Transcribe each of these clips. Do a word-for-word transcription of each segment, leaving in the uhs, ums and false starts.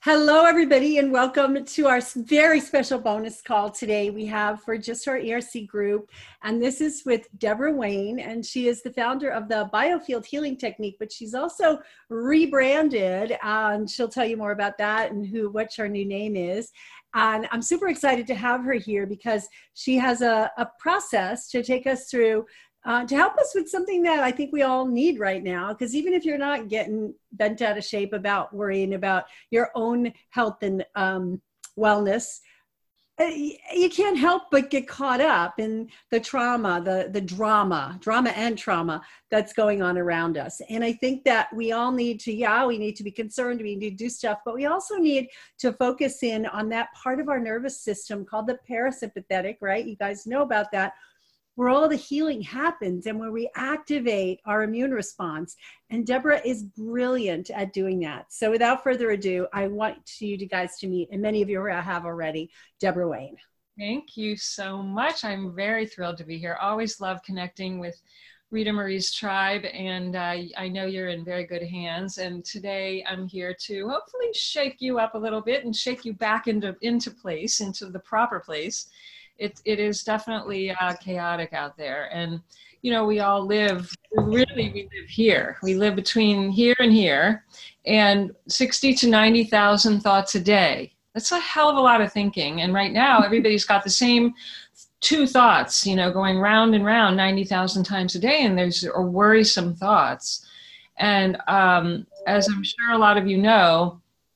Hello, everybody, and welcome to our very special bonus call today we have for just our E R C group. And this is with Deborah Wayne, and she is the founder of the Biofield Healing Technique, but she's also rebranded, and she'll tell you more about that and who, what her new name is. And I'm super excited to have her here because she has a, a process to take us through Uh, to help us with something that I think we all need right now, because even if you're not getting bent out of shape about worrying about your own health and um, wellness, you can't help but get caught up in the trauma, the, the drama, drama and trauma that's going on around us. And I think that we all need to, yeah, we need to be concerned, we need to do stuff, but we also need to focus in on that part of our nervous system called the parasympathetic, right? You guys know about that, where all the healing happens and where we activate our immune response. And Deborah is brilliant at doing that. So without further ado, I want you guys to meet, and many of you have already, Deborah Wayne. Thank you so much. I'm very thrilled to be here. Always love connecting with Rita Marie's tribe, and uh, I know you're in very good hands. And today I'm here to hopefully shake you up a little bit and shake you back into, into place, into the proper place. It, it is definitely uh, chaotic out there. And, you know, we all live, really, we live here. We live between here and here, and sixty to ninety thousand thoughts a day. That's a hell of a lot of thinking. And right now, everybody's got the same two thoughts, you know, going round and round ninety thousand times a day, and there's are worrisome thoughts. And um, as I'm sure a lot of you know,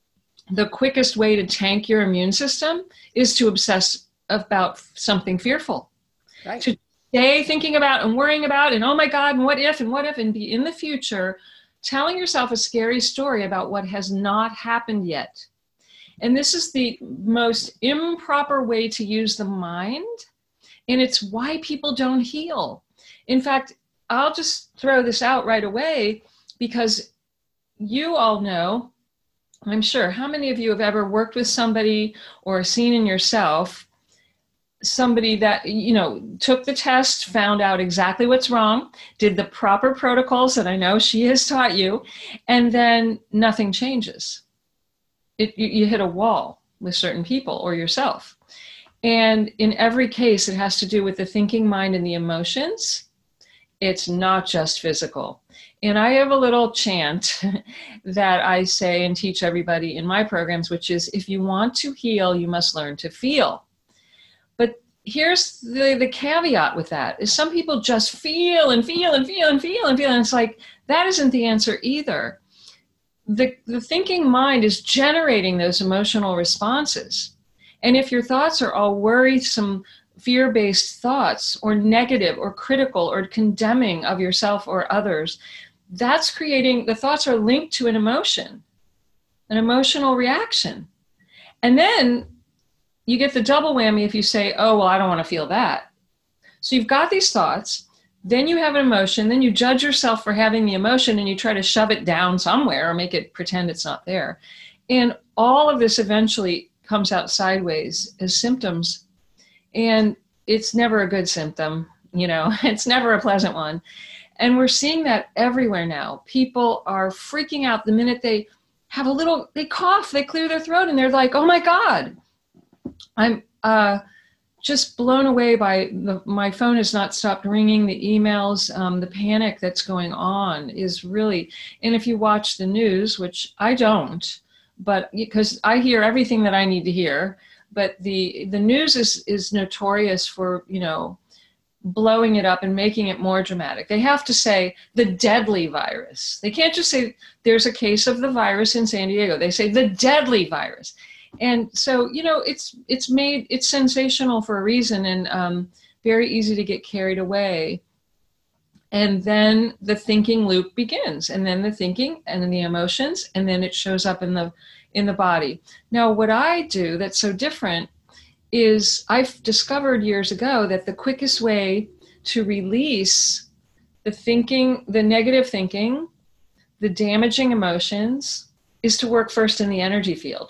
the quickest way to tank your immune system is to obsess about something fearful, right? To stay thinking about and worrying about, and oh my God, and what if, and what if, and be in the future, telling yourself a scary story about what has not happened yet. And this is the most improper way to use the mind, and it's why people don't heal. In fact, I'll just throw this out right away, because you all know, I'm sure, how many of you have ever worked with somebody or seen in yourself somebody that, you know, took the test, found out exactly what's wrong, did the proper protocols that I know she has taught you, and then nothing changes. It, you, you hit a wall with certain people or yourself. And in every case, it has to do with the thinking mind and the emotions. It's not just physical. And I have a little chant that I say and teach everybody in my programs, which is, if you want to heal, you must learn to feel. But here's the, the caveat with that, is some people just feel and feel and feel and feel and feel. And it's like, that isn't the answer either. The, the thinking mind is generating those emotional responses. And if your thoughts are all worrisome, fear-based thoughts, or negative or critical or condemning of yourself or others, that's creating, the thoughts are linked to an emotion, an emotional reaction. And then you get the double whammy if you say, oh, well, I don't want to feel that. So you've got these thoughts, then you have an emotion, then you judge yourself for having the emotion, and you try to shove it down somewhere or make it pretend it's not there. And all of this eventually comes out sideways as symptoms. And it's never a good symptom, you know, it's never a pleasant one. And we're seeing that everywhere now. People are freaking out the minute they have a little, they cough, they clear their throat, and they're like, oh my God. I'm uh, just blown away by the, my phone has not stopped ringing, the emails, um, the panic that's going on is really, and if you watch the news, which I don't, but because I hear everything that I need to hear, but the, the news is, is notorious for, you know, blowing it up and making it more dramatic. They have to say the deadly virus. They can't just say there's a case of the virus in San Diego. They say the deadly virus. And so, you know, it's it's made, it's sensational for a reason, and um, very easy to get carried away. And then the thinking loop begins, and then the thinking, and then the emotions, and then it shows up in the in the body. Now, what I do that's so different is I've discovered years ago that the quickest way to release the thinking, the negative thinking, the damaging emotions, is to work first in the energy field.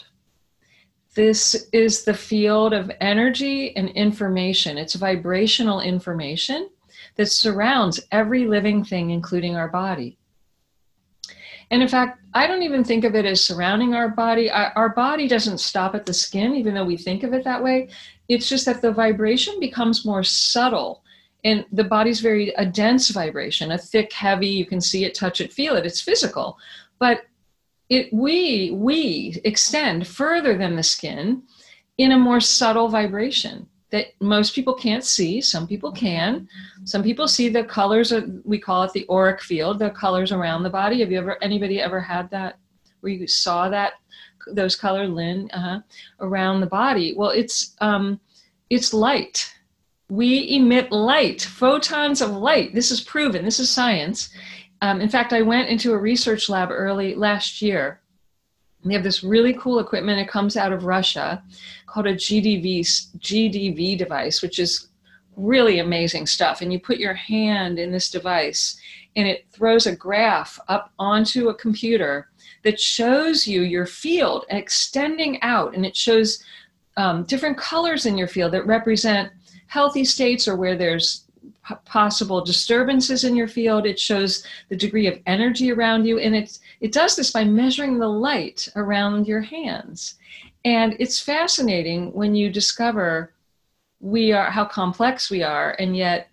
This is the field of energy and information. It's vibrational information that surrounds every living thing, including our body. And in fact, I don't even think of it as surrounding our body. Our, our body doesn't stop at the skin, even though we think of it that way. It's just that the vibration becomes more subtle. And the body's very a dense vibration, a thick, heavy, you can see it, touch it, feel it. It's physical. But it we we extend further than the skin in a more subtle vibration that most people can't see. Some people can. Some people see the colors of, we call it the auric field, the colors around the body. Have you ever, anybody ever had that, where you saw that, those color, Lynn, uh-huh, around the body? Well, it's, um, it's light. We emit light, photons of light. This is proven, this is science. Um, in fact, I went into a research lab early last year. They have this really cool equipment. It comes out of Russia called a G D V, G D V device, which is really amazing stuff. And you put your hand in this device and it throws a graph up onto a computer that shows you your field extending out. And it shows um, different colors in your field that represent healthy states or where there's possible disturbances in your field. It shows the degree of energy around you. And it's, it does this by measuring the light around your hands. And it's fascinating when you discover we are, how complex we are, and yet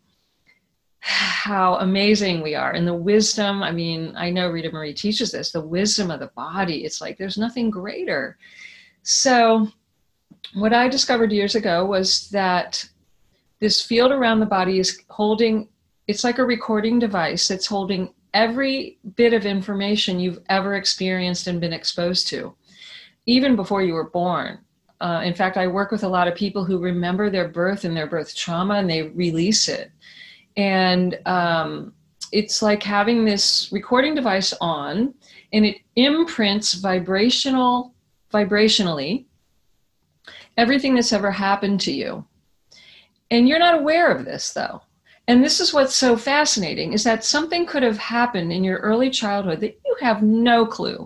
how amazing we are. And the wisdom, I mean, I know Rita Marie teaches this, the wisdom of the body. It's like, there's nothing greater. So what I discovered years ago was that this field around the body is holding, it's like a recording device that's holding every bit of information you've ever experienced and been exposed to, even before you were born. Uh, in fact, I work with a lot of people who remember their birth and their birth trauma, and they release it. And um, it's like having this recording device on, and it imprints vibrational, vibrationally everything that's ever happened to you. And you're not aware of this, though. And this is what's so fascinating, is that something could have happened in your early childhood that you have no clue,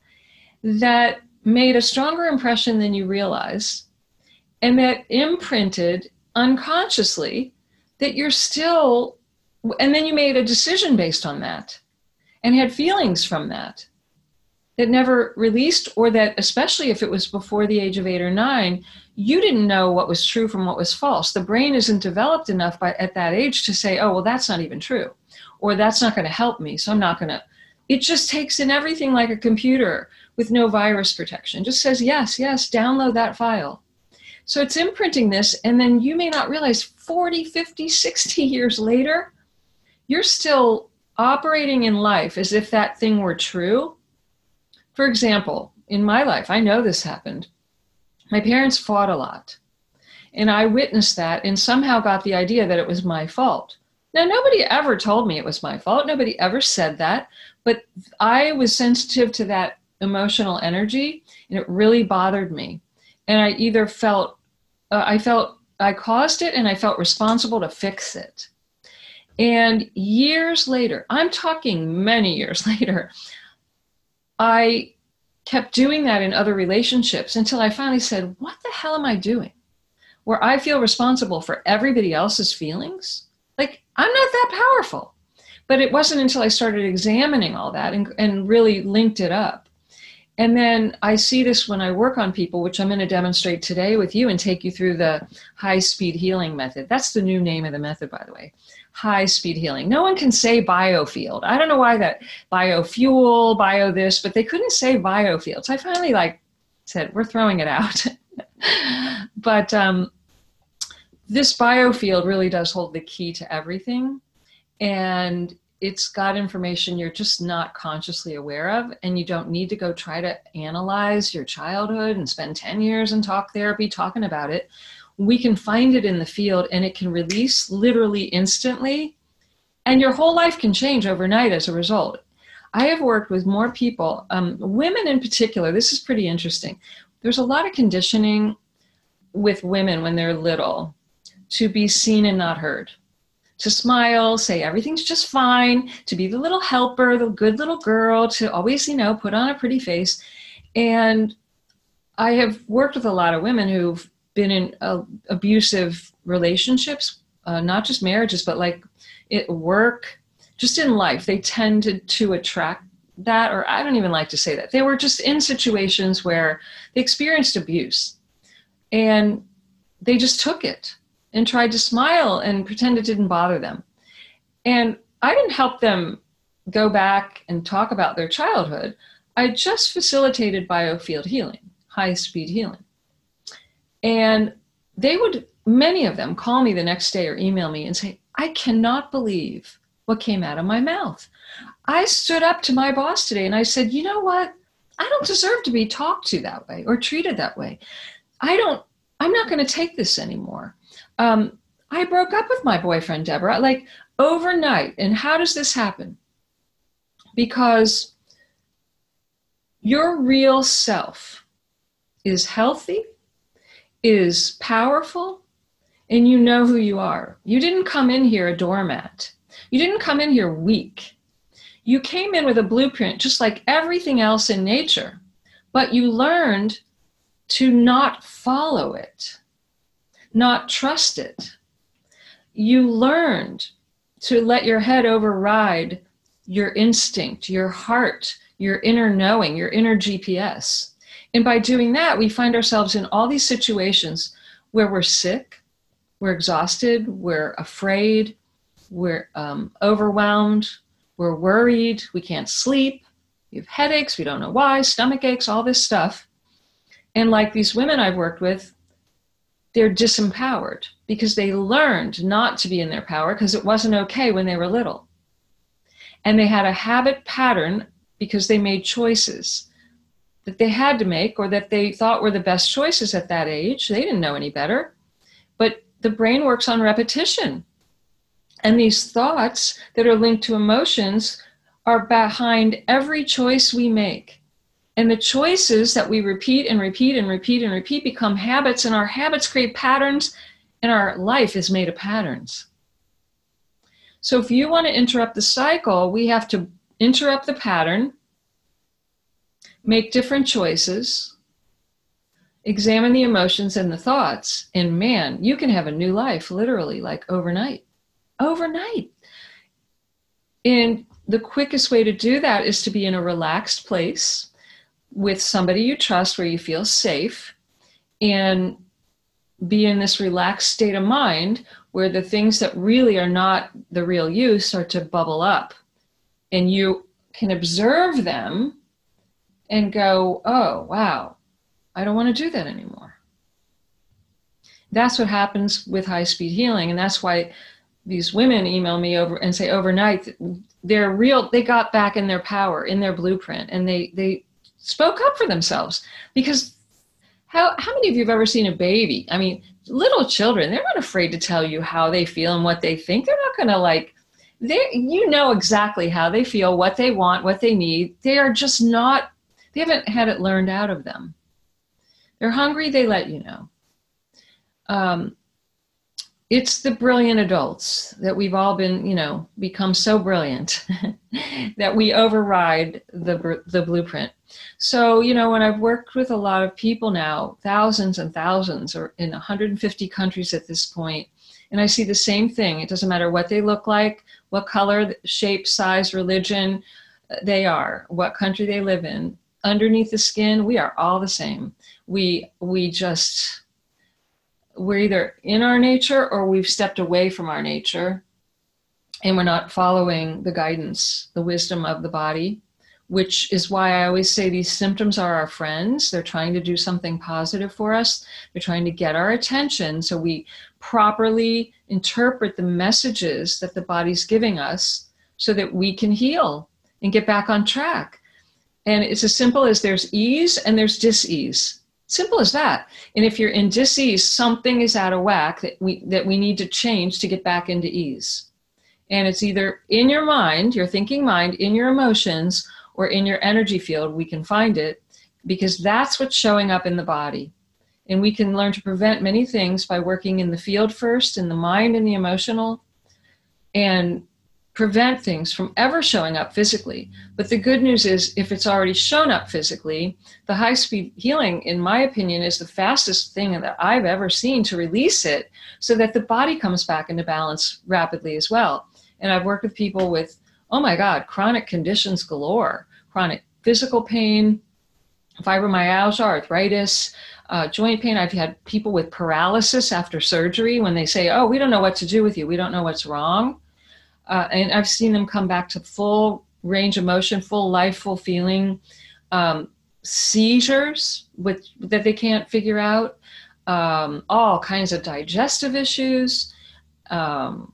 that made a stronger impression than you realize, and that imprinted unconsciously that you're still, and then you made a decision based on that and had feelings from that that never released, or that, especially if it was before the age of eight or nine, you didn't know what was true from what was false. The brain isn't developed enough by, at that age to say, oh, well, that's not even true, or that's not going to help me, so I'm not going to. It just takes in everything like a computer with no virus protection. Just says, yes, yes, download that file. So it's imprinting this, and then you may not realize forty, fifty, sixty years later, you're still operating in life as if that thing were true. For example, in my life, I know this happened. My parents fought a lot, and I witnessed that and somehow got the idea that it was my fault. Now, nobody ever told me it was my fault. Nobody ever said that, but I was sensitive to that emotional energy, and it really bothered me. And I either felt, uh, I felt I caused it, and I felt responsible to fix it. And years later, I'm talking many years later, I kept doing that in other relationships until I finally said, what the hell am I doing? Where I feel responsible for everybody else's feelings? Like, I'm not that powerful. But it wasn't until I started examining all that and, and really linked it up. And then I see this when I work on people, which I'm going to demonstrate today with you and take you through the high-speed healing method. That's the new name of the method, by the way. High-speed healing. No one can say biofield. I don't know why that biofuel, bio this, but they couldn't say biofield. So I finally like said, we're throwing it out. But um, this biofield really does hold the key to everything. And it's got information you're just not consciously aware of, and you don't need to go try to analyze your childhood and spend ten years in talk therapy talking about it. We can find it in the field, and it can release literally instantly, and your whole life can change overnight as a result. I have worked with more people, um, women in particular. This is pretty interesting. There's a lot of conditioning with women when they're little to be seen and not heard. To smile, say everything's just fine, to be the little helper, the good little girl, to always, you know, put on a pretty face. And I have worked with a lot of women who've been in uh, abusive relationships, uh, not just marriages, but like at work, just in life. They tended to attract that, or I don't even like to say that. They were just in situations where they experienced abuse, and they just took it and tried to smile and pretend it didn't bother them. And I didn't help them go back and talk about their childhood. I just facilitated biofield healing, high-speed healing. And they would, many of them, call me the next day or email me and say, I cannot believe what came out of my mouth. I stood up to my boss today and I said, you know what? I don't deserve to be talked to that way or treated that way. I don't, I'm not going to take this anymore. Um, I broke up with my boyfriend, Deborah, like overnight. And how does this happen? Because your real self is healthy, is powerful, and you know who you are. You didn't come in here a doormat. You didn't come in here weak. You came in with a blueprint, just like everything else in nature, but you learned to not follow it, not trust it. You learned to let your head override your instinct, your heart, your inner knowing, your inner G P S. And by doing that, we find ourselves in all these situations where we're sick, we're exhausted, we're afraid, we're um, overwhelmed, we're worried, we can't sleep, we have headaches, we don't know why, stomach aches, all this stuff. And like these women I've worked with, they're disempowered because they learned not to be in their power because it wasn't okay when they were little. And they had a habit pattern because they made choices that they had to make or that they thought were the best choices at that age. They didn't know any better. But the brain works on repetition. And these thoughts that are linked to emotions are behind every choice we make. And the choices that we repeat and repeat and repeat and repeat become habits, and our habits create patterns, and our life is made of patterns. So if you want to interrupt the cycle, we have to interrupt the pattern, make different choices, examine the emotions and the thoughts, and man, you can have a new life, literally, like overnight. Overnight. And the quickest way to do that is to be in a relaxed place with somebody you trust where you feel safe, and be in this relaxed state of mind where the things that really are not the real you start to bubble up, and you can observe them and go, oh, wow, I don't want to do that anymore. That's what happens with high-speed healing. And that's why these women email me over and say overnight, they're real, they got back in their power, in their blueprint, and they, they spoke up for themselves. Because how, how many of you have ever seen a baby? I mean, little children, they're not afraid to tell you how they feel and what they think. They're not going to like, they, you know exactly how they feel, what they want, what they need. They are just not, they haven't had it learned out of them. They're hungry, they let you know. Um, it's the brilliant adults that we've all been, you know, become so brilliant that we override the, the blueprint. So, you know, when I've worked with a lot of people now, thousands and thousands, or in one hundred fifty countries at this point, and I see the same thing. It doesn't matter what they look like, what color, shape, size, religion they are, what country they live in. Underneath the skin, we are all the same. We, we just, we're either in our nature or we've stepped away from our nature, and we're not following the guidance, the wisdom of the body, which is why I always say these symptoms are our friends. They're trying to do something positive for us. They're trying to get our attention so we properly interpret the messages that the body's giving us so that we can heal and get back on track. And it's as simple as there's ease and there's dis-ease. Simple as that. And if you're in dis-ease, something is out of whack that we, that we need to change to get back into ease. And it's either in your mind, your thinking mind, in your emotions, or in your energy field. We can find it because that's what's showing up in the body. And we can learn to prevent many things by working in the field first, in the mind and the emotional, and prevent things from ever showing up physically. But the good news is, if it's already shown up physically, the high-speed healing, in my opinion, is the fastest thing that I've ever seen to release it so that the body comes back into balance rapidly as well. And I've worked with people with, oh my God, chronic conditions galore, chronic physical pain, fibromyalgia, arthritis, uh, joint pain. I've had people with paralysis after surgery when they say, oh, we don't know what to do with you. We don't know what's wrong. Uh, and I've seen them come back to full range of motion, full life, full feeling, um, seizures with, that they can't figure out, um, all kinds of digestive issues, um,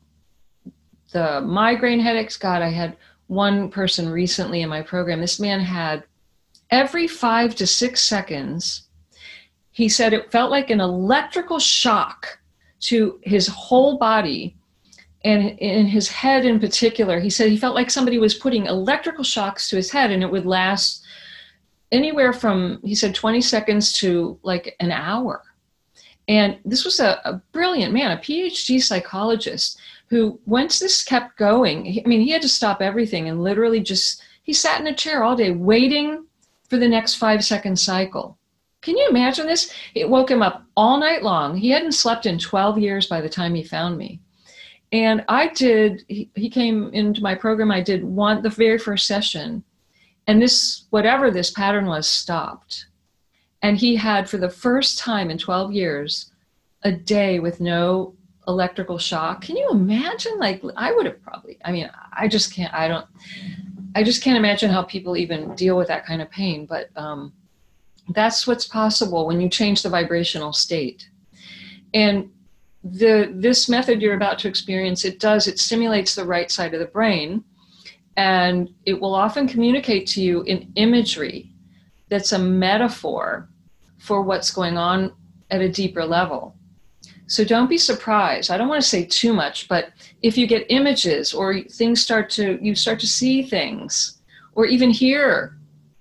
the migraine headaches. God, I had one person recently in my program. This man had every five to six seconds, he said it felt like an electrical shock to his whole body. And in his head in particular, he said he felt like somebody was putting electrical shocks to his head, and it would last anywhere from, he said, twenty seconds to like an hour. And this was a, a brilliant man, a P H D psychologist, who once this kept going, I mean, he had to stop everything and literally just, he sat in a chair all day waiting for the next five second cycle. Can you imagine this? It woke him up all night long. He hadn't slept in twelve years by the time he found me. And I did, he, he came into my program, I did one, the very first session, and this, whatever this pattern was, stopped. And he had, for the first time in twelve years, a day with no electrical shock. Can you imagine? Like, I would have probably, I mean, I just can't, I don't, I just can't imagine how people even deal with that kind of pain. But um, that's what's possible when you change the vibrational state. And the this method you're about to experience, it does, it stimulates the right side of the brain, and it will often communicate to you in imagery that's a metaphor for what's going on at a deeper level. So don't be surprised. I don't want to say too much, but if you get images or things start to, you start to see things or even hear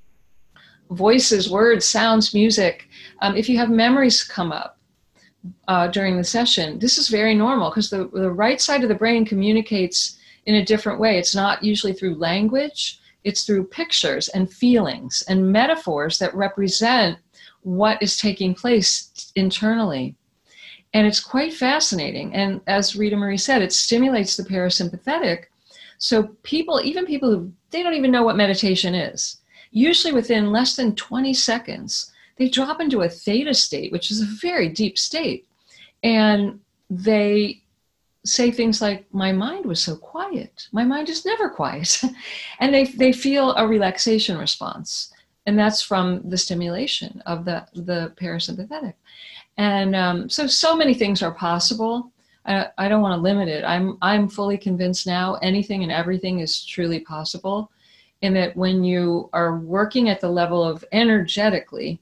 voices, words, sounds, music, um, if you have memories come up, Uh, during the session, this is very normal because the, the right side of the brain communicates in a different way. It's not usually through language, it's through pictures and feelings and metaphors that represent what is taking place internally. And it's quite fascinating. And as Rita Marie said, it stimulates the parasympathetic. So people, even people who, they don't even know what meditation is, usually within less than twenty seconds, they drop into a theta state, which is a very deep state. And they say things like, my mind was so quiet. My mind is never quiet. And they, they feel a relaxation response. And that's from the stimulation of the, the parasympathetic. And um, so, so many things are possible. I, I don't want to limit it. I'm, I'm fully convinced now anything and everything is truly possible. And that when you are working at the level of energetically,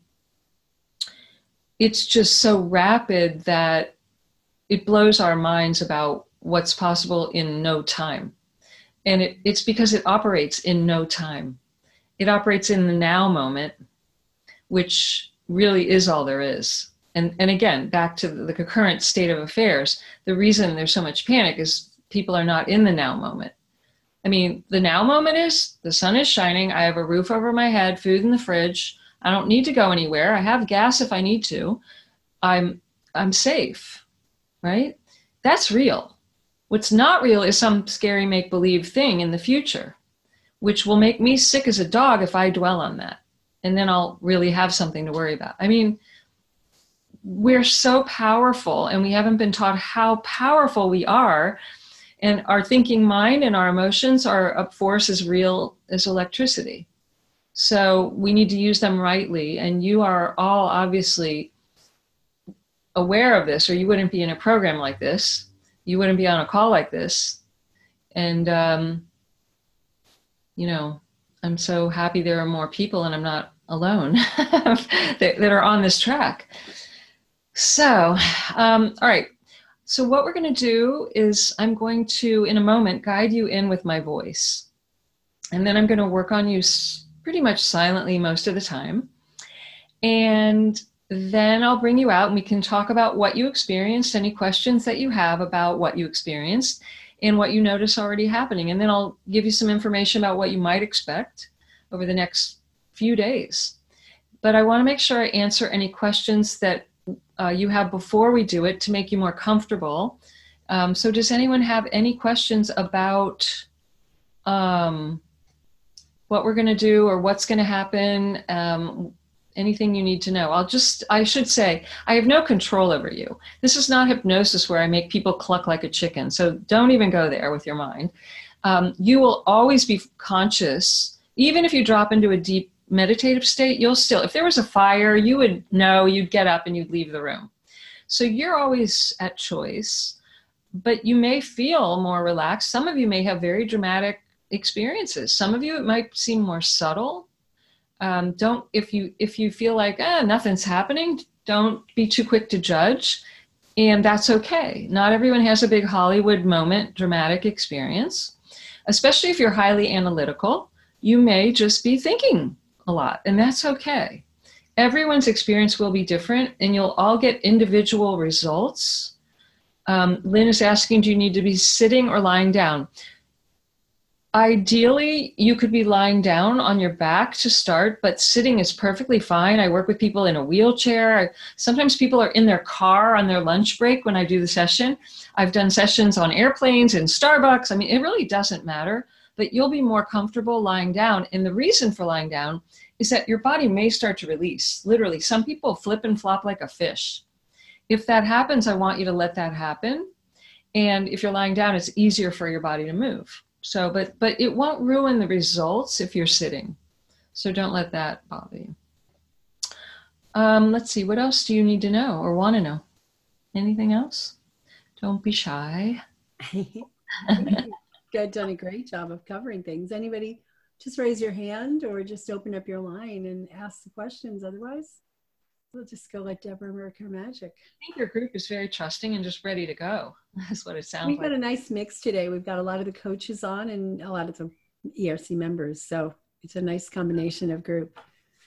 it's just so rapid that it blows our minds about what's possible in no time. And it, it's because it operates in no time. It operates in the now moment, which really is all there is. And, and again, back to the, the current state of affairs, the reason there's so much panic is people are not in the now moment. I mean, the now moment is the sun is shining. I have a roof over my head, food in the fridge. I don't need to go anywhere. I have gas if I need to. I'm I'm safe, right? That's real. What's not real is some scary make-believe thing in the future, which will make me sick as a dog if I dwell on that. And then I'll really have something to worry about. I mean, we're so powerful, and we haven't been taught how powerful we are. And our thinking mind and our emotions are a force as real as electricity. So we need to use them rightly. And you are all obviously aware of this, or you wouldn't be in a program like this. You wouldn't be on a call like this. And, um, you know, I'm so happy there are more people and I'm not alone that, that are on this track. So, um, all right. So what we're going to do is I'm going to, in a moment, guide you in with my voice. And then I'm going to work on you pretty much silently most of the time. And then I'll bring you out and we can talk about what you experienced, any questions that you have about what you experienced and what you notice already happening. And then I'll give you some information about what you might expect over the next few days. But I want to make sure I answer any questions that uh, you have before we do it to make you more comfortable. Um, so does anyone have any questions about um, what we're going to do or what's going to happen, um, anything you need to know. I'll just, I should say, I have no control over you. This is not hypnosis where I make people cluck like a chicken. So don't even go there with your mind. Um, you will always be conscious. Even if you drop into a deep meditative state, you'll still, if there was a fire, you would know, you'd get up and you'd leave the room. So you're always at choice, but you may feel more relaxed. Some of you may have very dramatic experiences. Some of you, it might seem more subtle. Um, don't, if you, if you feel like, ah, nothing's happening, don't be too quick to judge. And that's okay. Not everyone has a big Hollywood moment, dramatic experience, especially if you're highly analytical. You may just be thinking a lot, and that's okay. Everyone's experience will be different, and you'll all get individual results. Um, Lynn is asking, do you need to be sitting or lying down? Ideally, you could be lying down on your back to start, but sitting is perfectly fine. I work with people in a wheelchair. I, sometimes people are in their car on their lunch break when I do the session. I've done sessions on airplanes and Starbucks. I mean, it really doesn't matter, but you'll be more comfortable lying down. And the reason for lying down is that your body may start to release. Literally, some people flip and flop like a fish. If that happens, I want you to let that happen. And if you're lying down, it's easier for your body to move. So, but, but it won't ruin the results if you're sitting. So don't let that bother you. Um, let's see, what else do you need to know or want to know? Anything else? Don't be shy. You've done a great job of covering things. Anybody, just raise your hand or just open up your line and ask the questions. Otherwise, we'll just go let Deborah work her magic. I think your group is very trusting and just ready to go. That's what it sounds We've like. got a nice mix today. We've got a lot of the coaches on and a lot of the E R C members. So it's a nice combination of group.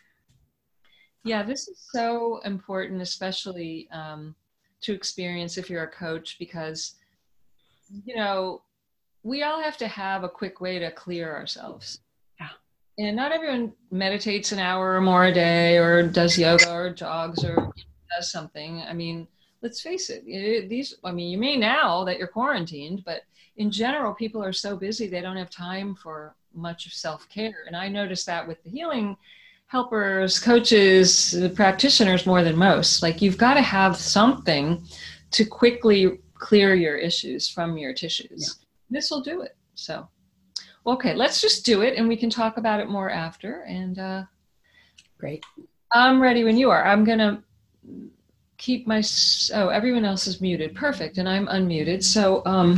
Yeah, this is so important, especially um, to experience if you're a coach, because, you know, we all have to have a quick way to clear ourselves. Yeah. And not everyone meditates an hour or more a day or does yoga or jogs or does something. I mean, let's face it, it, these, I mean, you may now that you're quarantined, but in general, people are so busy, they don't have time for much of self-care. And I noticed that with the healing helpers, coaches, practitioners more than most. Like, you've got to have something to quickly clear your issues from your tissues. Yeah. This will do it. So, okay, let's just do it and we can talk about it more after. And uh, great. I'm ready when you are. I'm going to keep my, oh, everyone else is muted. Perfect. And I'm unmuted. So um,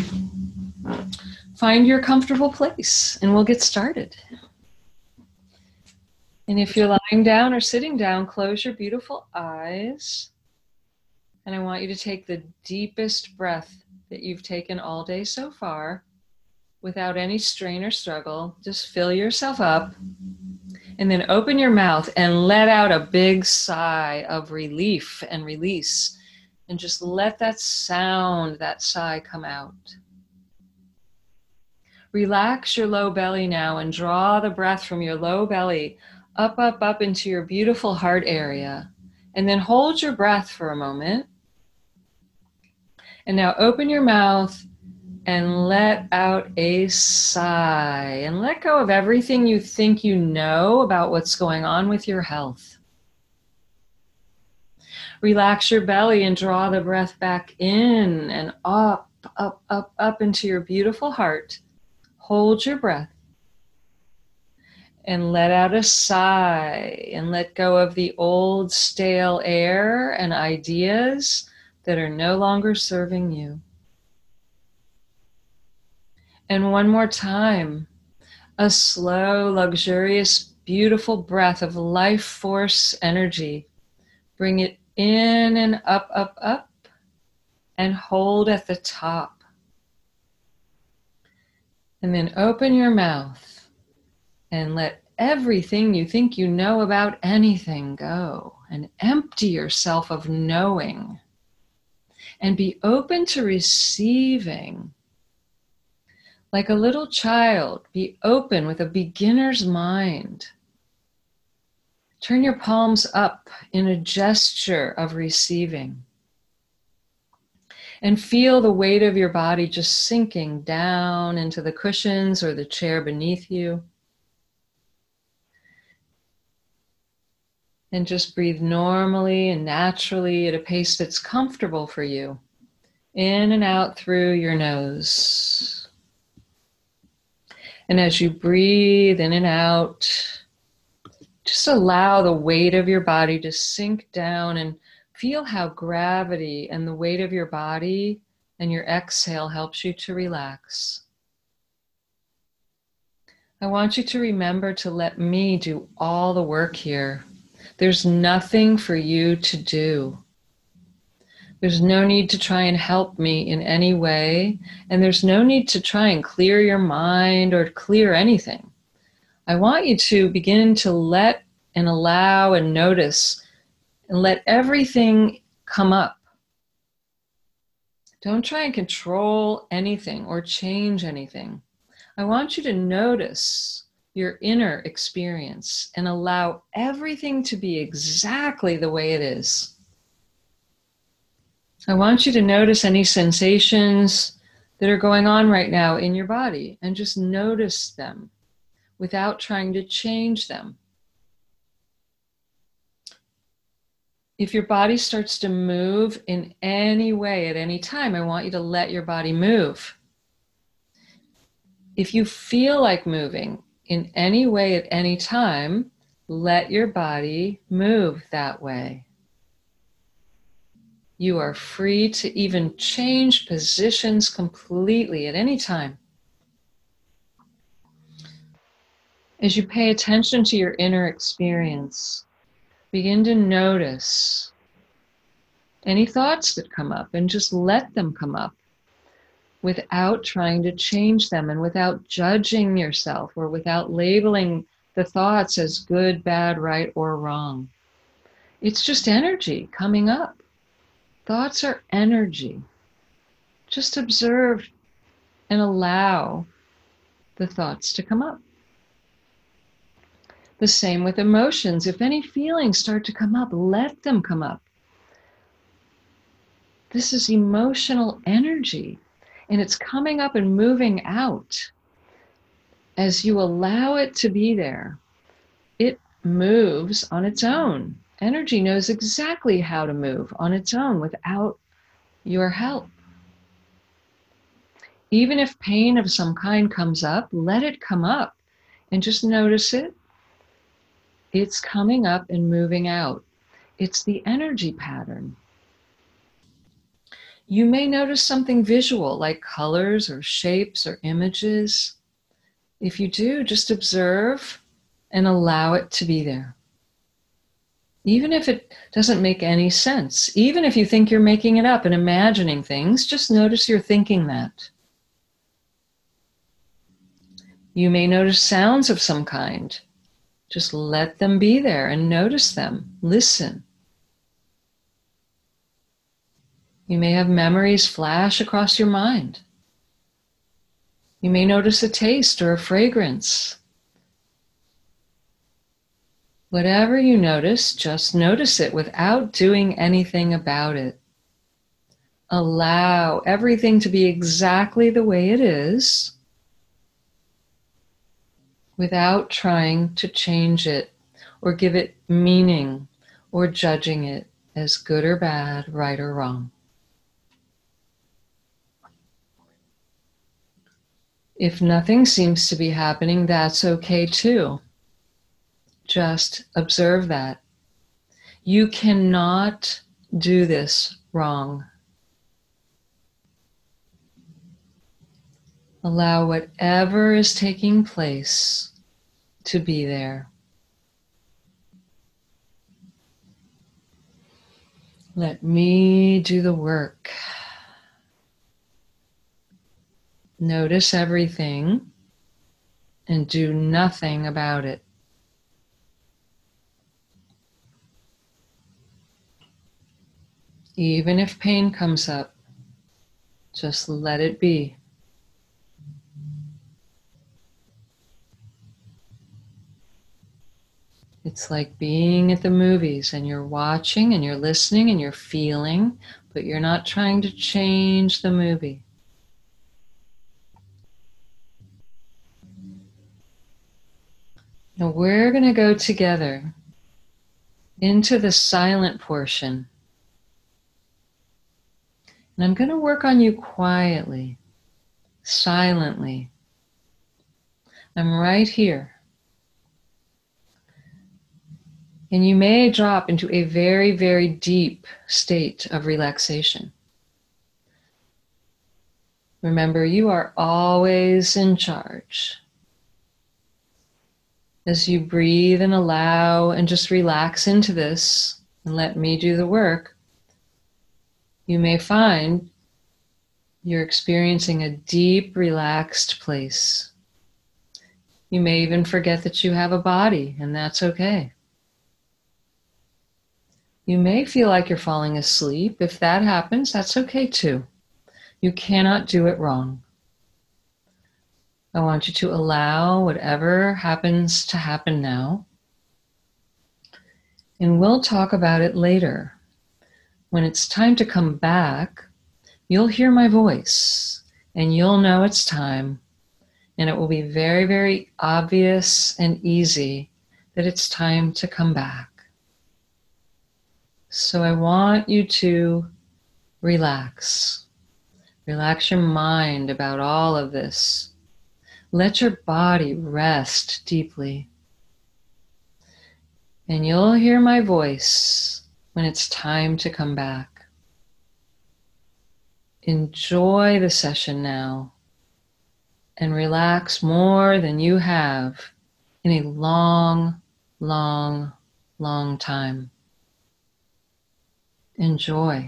find your comfortable place and we'll get started. And if you're lying down or sitting down, close your beautiful eyes. And I want you to take the deepest breath that you've taken all day so far without any strain or struggle. Just fill yourself up and then open your mouth and let out a big sigh of relief and release. And just let that sound, that sigh come out. Relax your low belly now and draw the breath from your low belly up, up, up into your beautiful heart area. And then hold your breath for a moment. And now open your mouth and let out a sigh. And let go of everything you think you know about what's going on with your health. Relax your belly and draw the breath back in and up, up, up, up into your beautiful heart. Hold your breath. And let out a sigh and let go of the old stale air and ideas that are no longer serving you. And one more time, a slow, luxurious, beautiful breath of life force energy. Bring it in and up, up, up, and hold at the top. And then open your mouth and let everything you think you know about anything go, and empty yourself of knowing and be open to receiving. Like a little child, be open with a beginner's mind. Turn your palms up in a gesture of receiving. And feel the weight of your body just sinking down into the cushions or the chair beneath you. And just breathe normally and naturally at a pace that's comfortable for you. In and out through your nose. And as you breathe in and out, just allow the weight of your body to sink down and feel how gravity and the weight of your body and your exhale helps you to relax. I want you to remember to let me do all the work here. There's nothing for you to do. There's no need to try and help me in any way, and there's no need to try and clear your mind or clear anything. I want you to begin to let and allow and notice and let everything come up. Don't try and control anything or change anything. I want you to notice your inner experience and allow everything to be exactly the way it is. I want you to notice any sensations that are going on right now in your body and just notice them without trying to change them. If your body starts to move in any way at any time, I want you to let your body move. If you feel like moving in any way at any time, let your body move that way. You are free to even change positions completely at any time. As you pay attention to your inner experience, begin to notice any thoughts that come up and just let them come up without trying to change them and without judging yourself or without labeling the thoughts as good, bad, right, or wrong. It's just energy coming up. Thoughts are energy. Just observe and allow the thoughts to come up. The same with emotions. If any feelings start to come up, let them come up. This is emotional energy, and it's coming up and moving out. As you allow it to be there, it moves on its own. Energy knows exactly how to move on its own without your help. Even if pain of some kind comes up, let it come up and just notice it. It's coming up and moving out. It's the energy pattern. You may notice something visual like colors or shapes or images. If you do, just observe and allow it to be there. Even if it doesn't make any sense, even if you think you're making it up and imagining things, just notice you're thinking that. You may notice sounds of some kind. Just let them be there and notice them. Listen. You may have memories flash across your mind. You may notice a taste or a fragrance. Whatever you notice, just notice it without doing anything about it. Allow everything to be exactly the way it is without trying to change it or give it meaning or judging it as good or bad, right or wrong. If nothing seems to be happening, that's okay too. Just observe that. You cannot do this wrong. Allow whatever is taking place to be there. Let me do the work. Notice everything and do nothing about it. Even if pain comes up, just let it be. It's like being at the movies and you're watching and you're listening and you're feeling, but you're not trying to change the movie. Now we're going to go together into the silent portion. And I'm going to work on you quietly, silently. I'm right here. And you may drop into a very, very deep state of relaxation. Remember, you are always in charge. As you breathe and allow and just relax into this and let me do the work, you may find you're experiencing a deep, relaxed place. You may even forget that you have a body, and that's okay. You may feel like you're falling asleep. If that happens, that's okay too. You cannot do it wrong. I want you to allow whatever happens to happen now. And we'll talk about it later. When it's time to come back, you'll hear my voice and you'll know it's time. And it will be very, very obvious and easy that it's time to come back. So I want you to relax. Relax your mind about all of this. Let your body rest deeply. And you'll hear my voice when it's time to come back. Enjoy the session now and relax more than you have in a long, long, long time. Enjoy.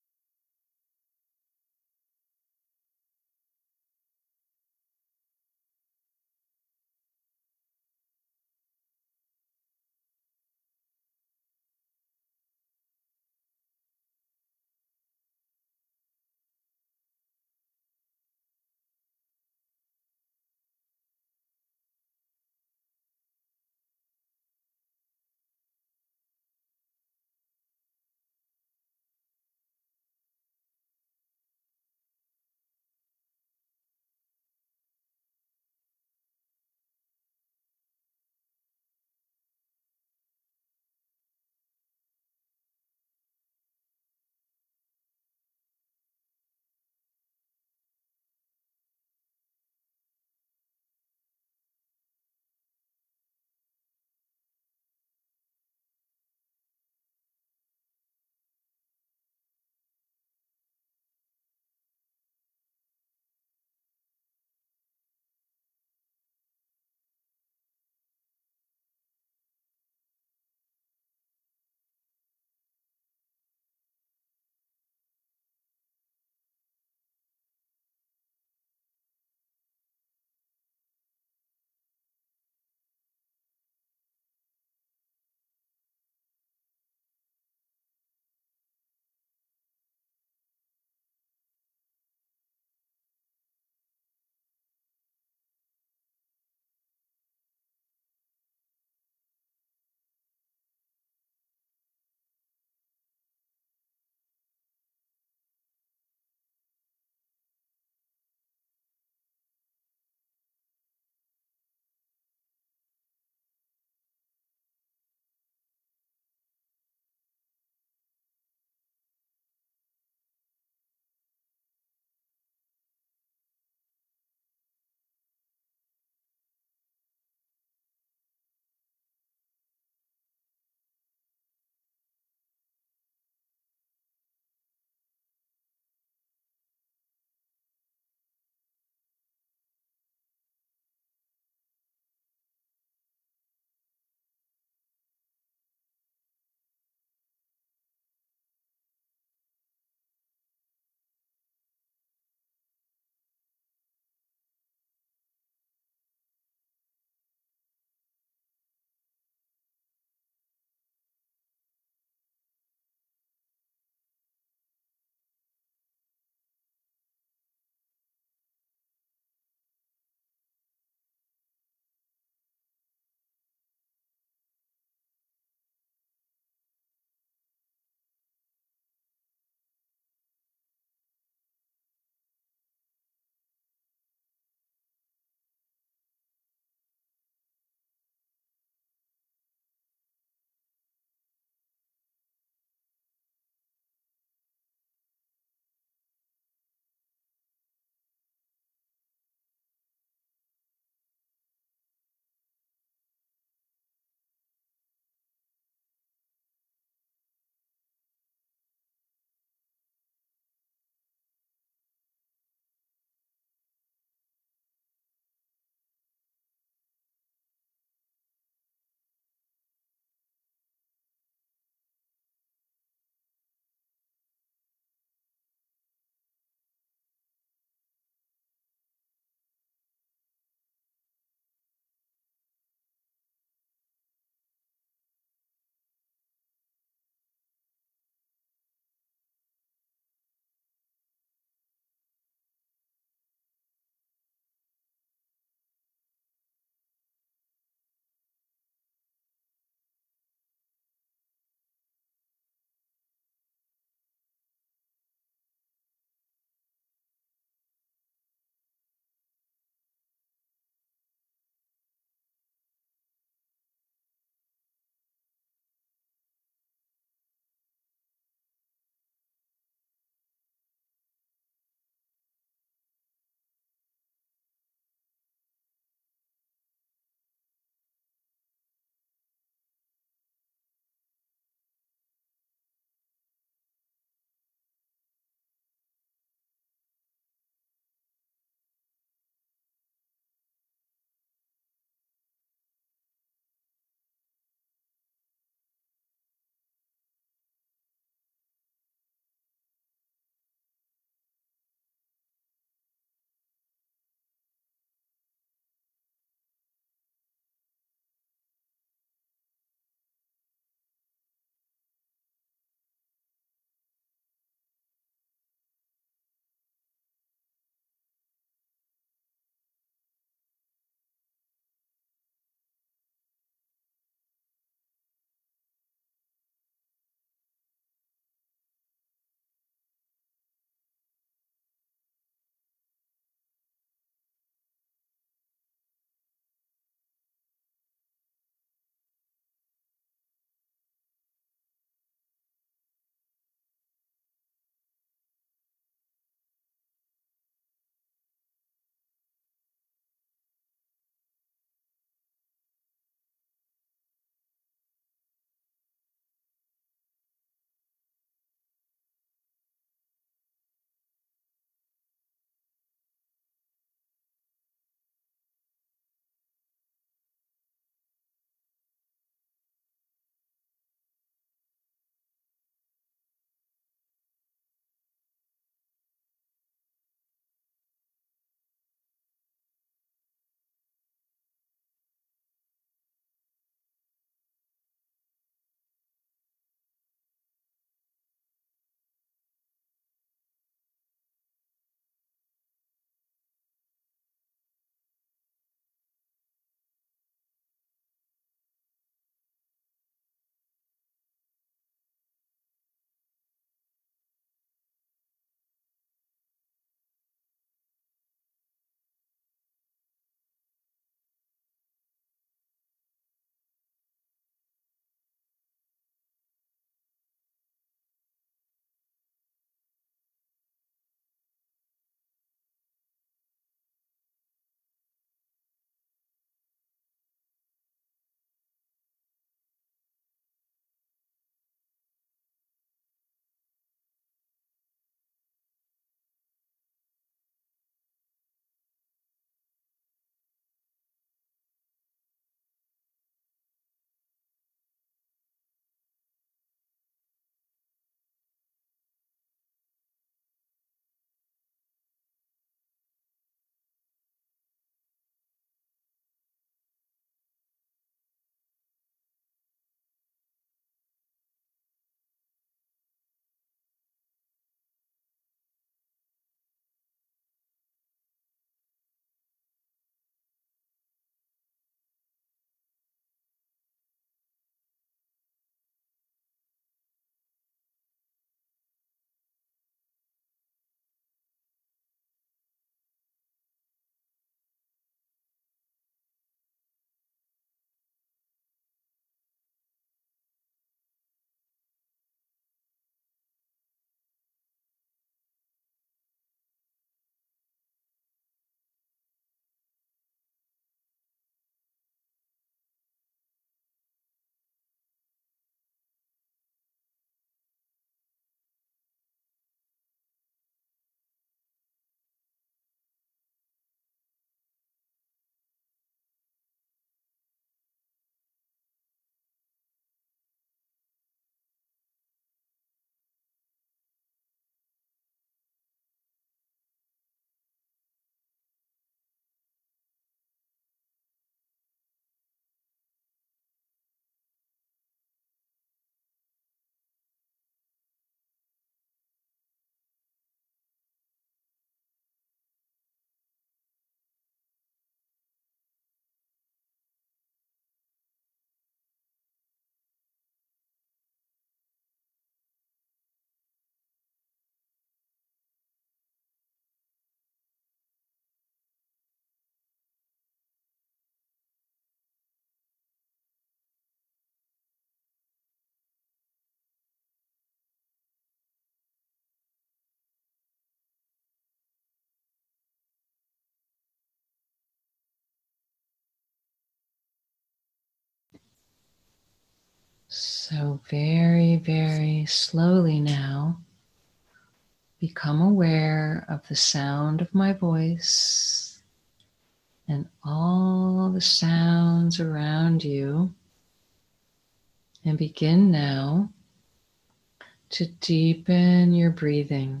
So very, very slowly now, become aware of the sound of my voice and all the sounds around you. And begin now to deepen your breathing.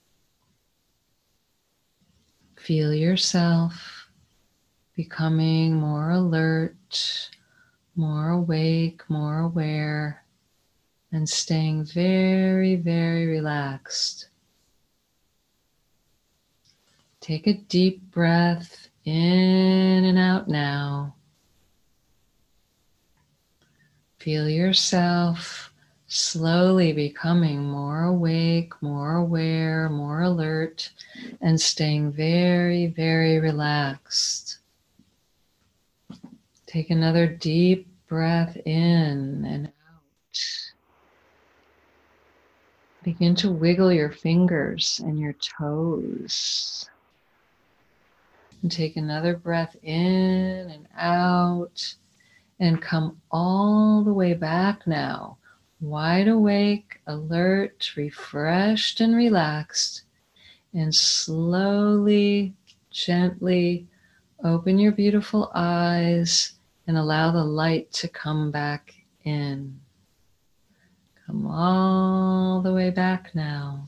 Feel yourself becoming more alert, more awake, more aware, and staying very, very relaxed. Take a deep breath in and out now. Feel yourself slowly becoming more awake, more aware, more alert, and staying very, very relaxed. Take another deep breath in and out. Begin to wiggle your fingers and your toes. And take another breath in and out. And come all the way back now, wide awake, alert, refreshed, and relaxed. And slowly, gently open your beautiful eyes and allow the light to come back in. Come all the way back now.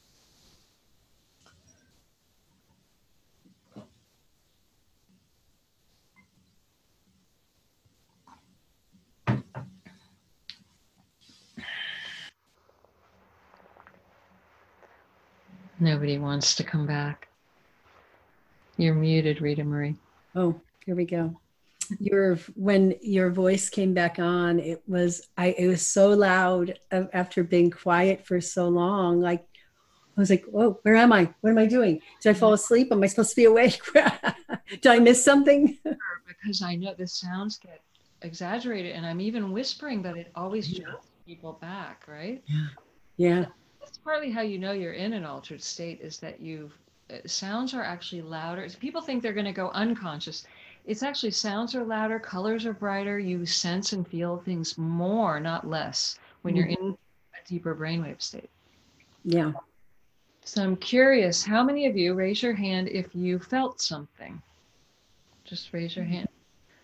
Nobody wants to come back. You're muted, Rita Marie. Oh, here we go. Your when your voice came back on, it was I it was so loud after being quiet for so long. Like I was like, "Whoa, where am I? What am I doing? Did I fall asleep? Am I supposed to be awake? Did I miss something?" Because I know the sounds get exaggerated, and I'm even whispering, but it always yeah. jumps people back, right? Yeah. Yeah. That's partly how you know you're in an altered state, is that you've sounds are actually louder. People think they're going to go unconscious. It's actually sounds are louder, colors are brighter. You sense and feel things more, not less, when mm-hmm. you're in a deeper brainwave state. Yeah. So I'm curious, how many of you, raise your hand if you felt something? Just raise your hand.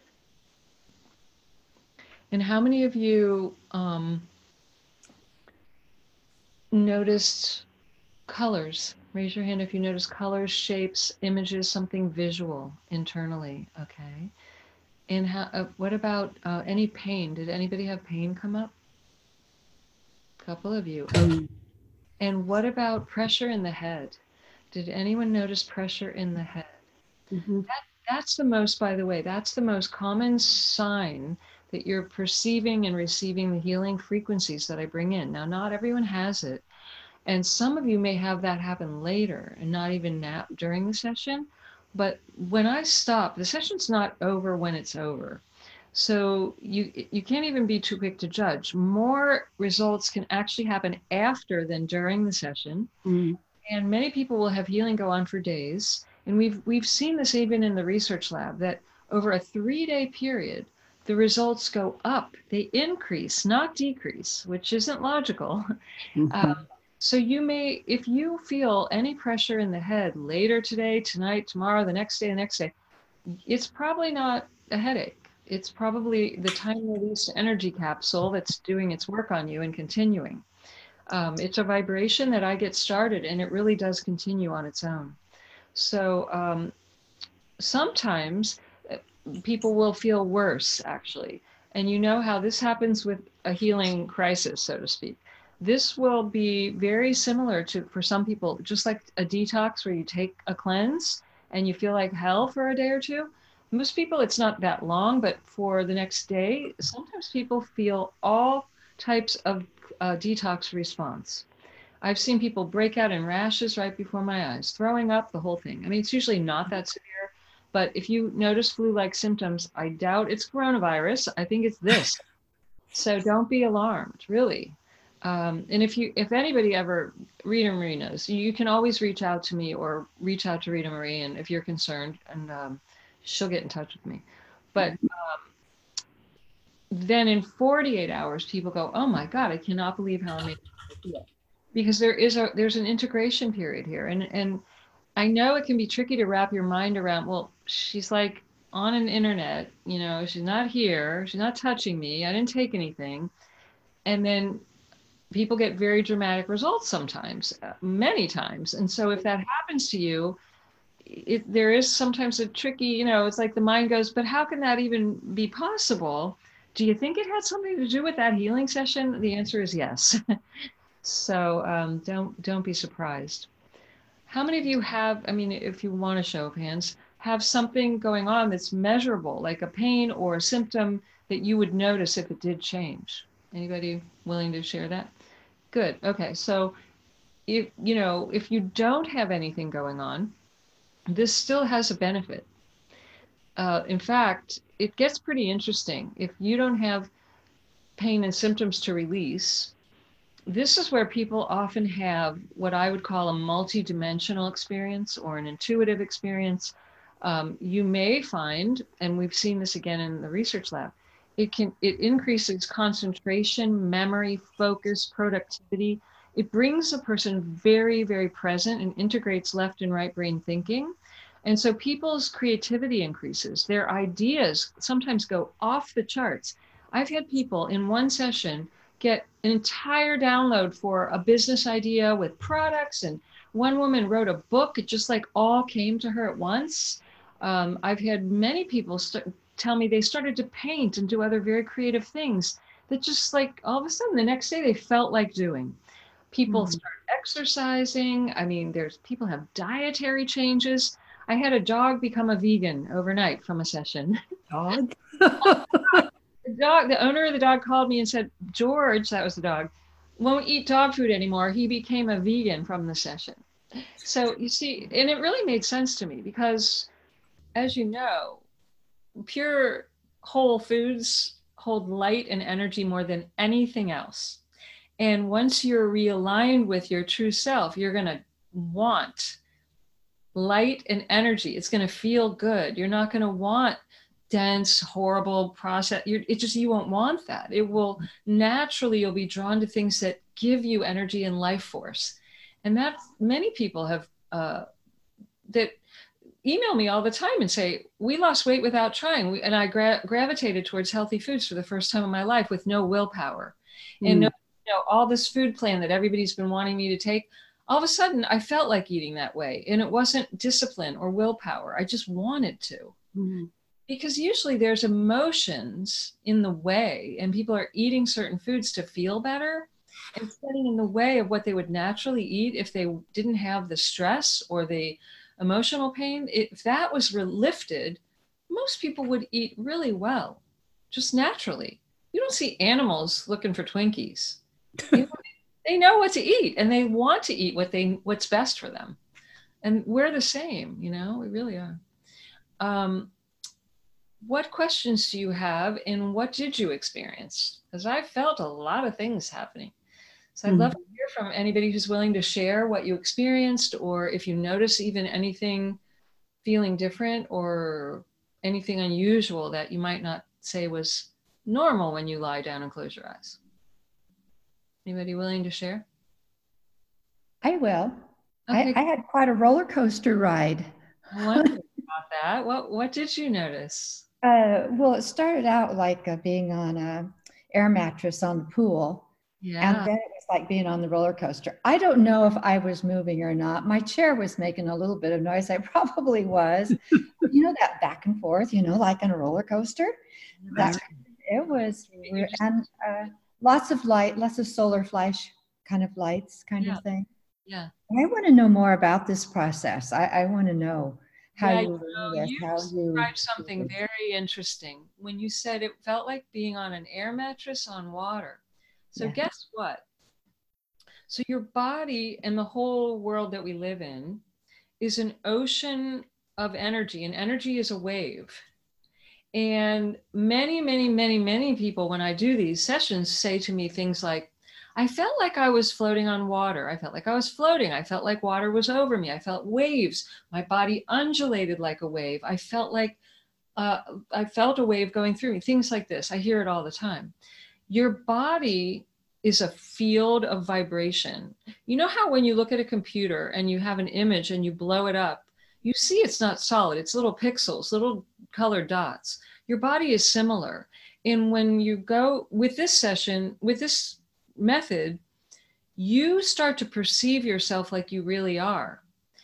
And how many of you um, noticed colors? Raise your hand if you notice colors, shapes, images, something visual internally. Okay. And how? Uh, what about uh, any pain? Did anybody have pain come up? A couple of you. Um, and what about pressure in the head? Did anyone notice pressure in the head? Mm-hmm. That, that's the most, by the way, that's the most common sign that you're perceiving and receiving the healing frequencies that I bring in. Now, not everyone has it. And some of you may have that happen later and not even now during the session. But when I stop, the session's not over when it's over. So you you can't even be too quick to judge. More results can actually happen after than during the session. Mm. And many people will have healing go on for days. And we've we've seen this even in the research lab, that over a three-day period, the results go up. They increase, not decrease, which isn't logical. Mm-hmm. Um, So you may, if you feel any pressure in the head later today, tonight, tomorrow, the next day, the next day, it's probably not a headache. It's probably the time-released energy capsule that's doing its work on you and continuing. Um, it's a vibration that I get started, and it really does continue on its own. So um, sometimes people will feel worse, actually. And you know how this happens with a healing crisis, so to speak. This will be very similar to, for some people, just like a detox where you take a cleanse and you feel like hell for a day or two. Most people, it's not that long, but for the next day, sometimes people feel all types of uh, detox response. I've seen people break out in rashes right before my eyes, throwing up, the whole thing. I mean, it's usually not that severe, but if you notice flu-like symptoms, I doubt it's coronavirus. I think it's this. So don't be alarmed, really. Um, and if you, if anybody ever, Rita Marie knows, you can always reach out to me or reach out to Rita Marie, and if you're concerned, and um, she'll get in touch with me. But um, then in forty-eight hours, people go, oh my God, I cannot believe how amazing I feel. Because there is a, there's an integration period here. And, and I know it can be tricky to wrap your mind around, well, she's like on an internet, you know, she's not here, she's not touching me, I didn't take anything. And then people get very dramatic results sometimes, uh, many times. And so if that happens to you, it, there is sometimes a tricky, you know, it's like the mind goes, but how can that even be possible? Do you think it had something to do with that healing session? The answer is yes. So um, don't don't be surprised. How many of you have, I mean, if you want to show of hands, have something going on that's measurable, like a pain or a symptom that you would notice if it did change? Anybody willing to share that? Good. Okay. So if, you know, if you don't have anything going on, this still has a benefit. Uh, in fact, it gets pretty interesting. If you don't have pain and symptoms to release, this is where people often have what I would call a multi-dimensional experience or an intuitive experience. Um, you may find, and we've seen this again in the research lab, it can, it increases concentration, memory, focus, productivity. It brings a person very, very present and integrates left and right brain thinking. And so people's creativity increases. Their ideas sometimes go off the charts. I've had people in one session get an entire download for a business idea with products. And one woman wrote a book. It just like all came to her at once. Um, I've had many people st- tell me they started to paint and do other very creative things that just like all of a sudden the next day they felt like doing. People mm-hmm. start exercising. I mean, there's people have dietary changes. I had a dog become a vegan overnight from a session. Dog? The dog, the owner of the dog called me and said, George, that was the dog, won't eat dog food anymore. He became a vegan from the session. So you see, and it really made sense to me because, as you know, pure whole foods hold light and energy more than anything else. And once you're realigned with your true self, you're going to want light and energy. It's going to feel good. You're not going to want dense, horrible process. You're, it just, you won't want that. It will naturally, you'll be drawn to things that give you energy and life force. And that many people have, uh, that email me all the time and say, we lost weight without trying. We, and I gra- gravitated towards healthy foods for the first time in my life with no willpower. Mm. And no, you know, all this food plan that everybody's been wanting me to take, all of a sudden I felt like eating that way. And it wasn't discipline or willpower. I just wanted to. Mm-hmm. Because usually there's emotions in the way and people are eating certain foods to feel better and standing in the way of what they would naturally eat if they didn't have the stress or the emotional pain. If that was lifted, most people would eat really well, just naturally. You don't see animals looking for Twinkies. They, they know what to eat and they want to eat what they what's best for them. And we're the same, you know, we really are. Um, What questions do you have and what did you experience? Because I felt a lot of things happening. So I'd mm-hmm. love to hear from anybody who's willing to share what you experienced or if you notice even anything feeling different or anything unusual that you might not say was normal when you lie down and close your eyes. Anybody willing to share? I will. Okay. I, I had quite a roller coaster ride. I wondered about that. What, what did you notice? Uh, well, it started out like uh, being on a air mattress on the pool. Yeah. And then it was like being on the roller coaster. I don't know if I was moving or not. My chair was making a little bit of noise. I probably was. You know, that back and forth, you know, like on a roller coaster. That, it was weird. And uh, lots of light, lots of solar flash kind of lights kind yeah. of thing. Yeah. I want to know more about this process. I, I want to know. How yeah, you, you, know, this, you how described you something very interesting when you said it felt like being on an air mattress on water. So yeah. Guess what? So your body and the whole world that we live in is an ocean of energy, and energy is a wave. And many, many, many, many people, when I do these sessions, say to me things like, I felt like I was floating on water. I felt like I was floating. I felt like water was over me. I felt waves. My body undulated like a wave. I felt like uh, I felt a wave going through me, things like this. I hear it all the time. Your body is a field of vibration. You know how when you look at a computer and you have an image and you blow it up, you see it's not solid, it's little pixels, little colored dots. Your body is similar. And when you go with this session, with this method, you start to perceive yourself like you really are.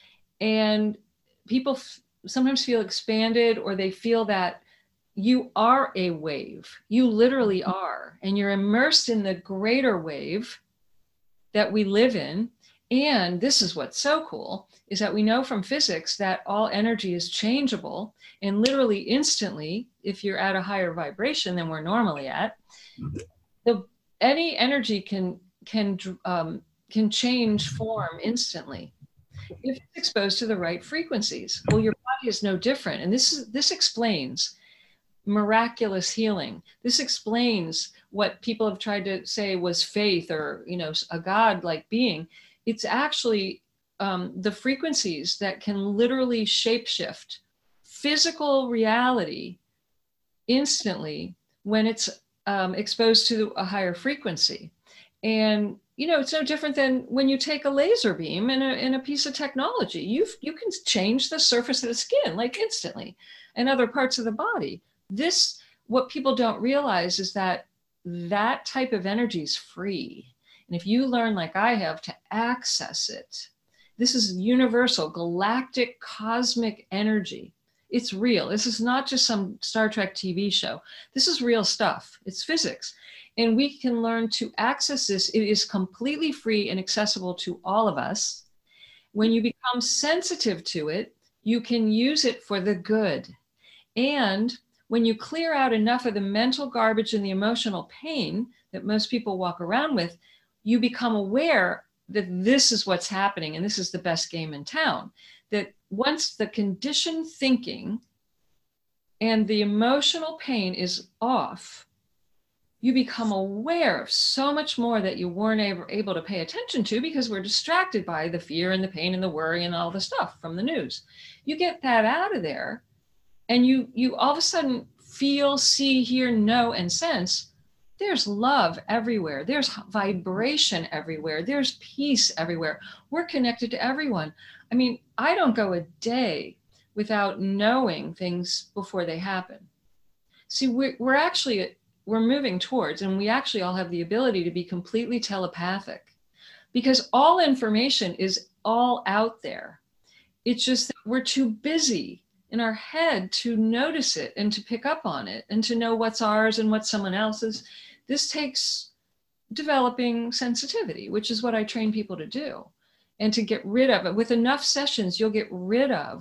And people f- sometimes feel expanded, or they feel that you are a wave. You literally are. And you're immersed in the greater wave that we live in. And this is what's so cool, is that we know from physics that all energy is changeable, and literally instantly, if you're at a higher vibration than we're normally at, the, any energy can can um, can change form instantly if it's exposed to the right frequencies. Well, your body is no different, and this is this explains miraculous healing. This explains what people have tried to say was faith, or you know, a God-like being. It's actually um, the frequencies that can literally shapeshift physical reality instantly when it's um, exposed to a higher frequency. And, you know, it's no different than when you take a laser beam in a, in a piece of technology. You you can change the surface of the skin, like instantly, and other parts of the body. This, what people don't realize is that that type of energy is free. And if you learn, like I have, to access it, this is universal, galactic, cosmic energy. It's real. This is not just some Star Trek T V show. This is real stuff. It's physics. And we can learn to access this. It is completely free and accessible to all of us. When you become sensitive to it, you can use it for the good. And when you clear out enough of the mental garbage and the emotional pain that most people walk around with, you become aware that this is what's happening and this is the best game in town. That once the conditioned thinking and the emotional pain is off, you become aware of so much more that you weren't able, able to pay attention to because we're distracted by the fear and the pain and the worry and all the stuff from the news. You get that out of there, and you, you all of a sudden feel, see, hear, know, and sense there's love everywhere. There's vibration everywhere. There's peace everywhere. We're connected to everyone. I mean, I don't go a day without knowing things before they happen. See, we're, we're actually, we're moving towards, and we actually all have the ability to be completely telepathic, because all information is all out there. It's just that we're too busy in our head to notice it and to pick up on it and to know what's ours and what's someone else's. This takes developing sensitivity, which is what I train people to do, and to get rid of it. With enough sessions, you'll get rid of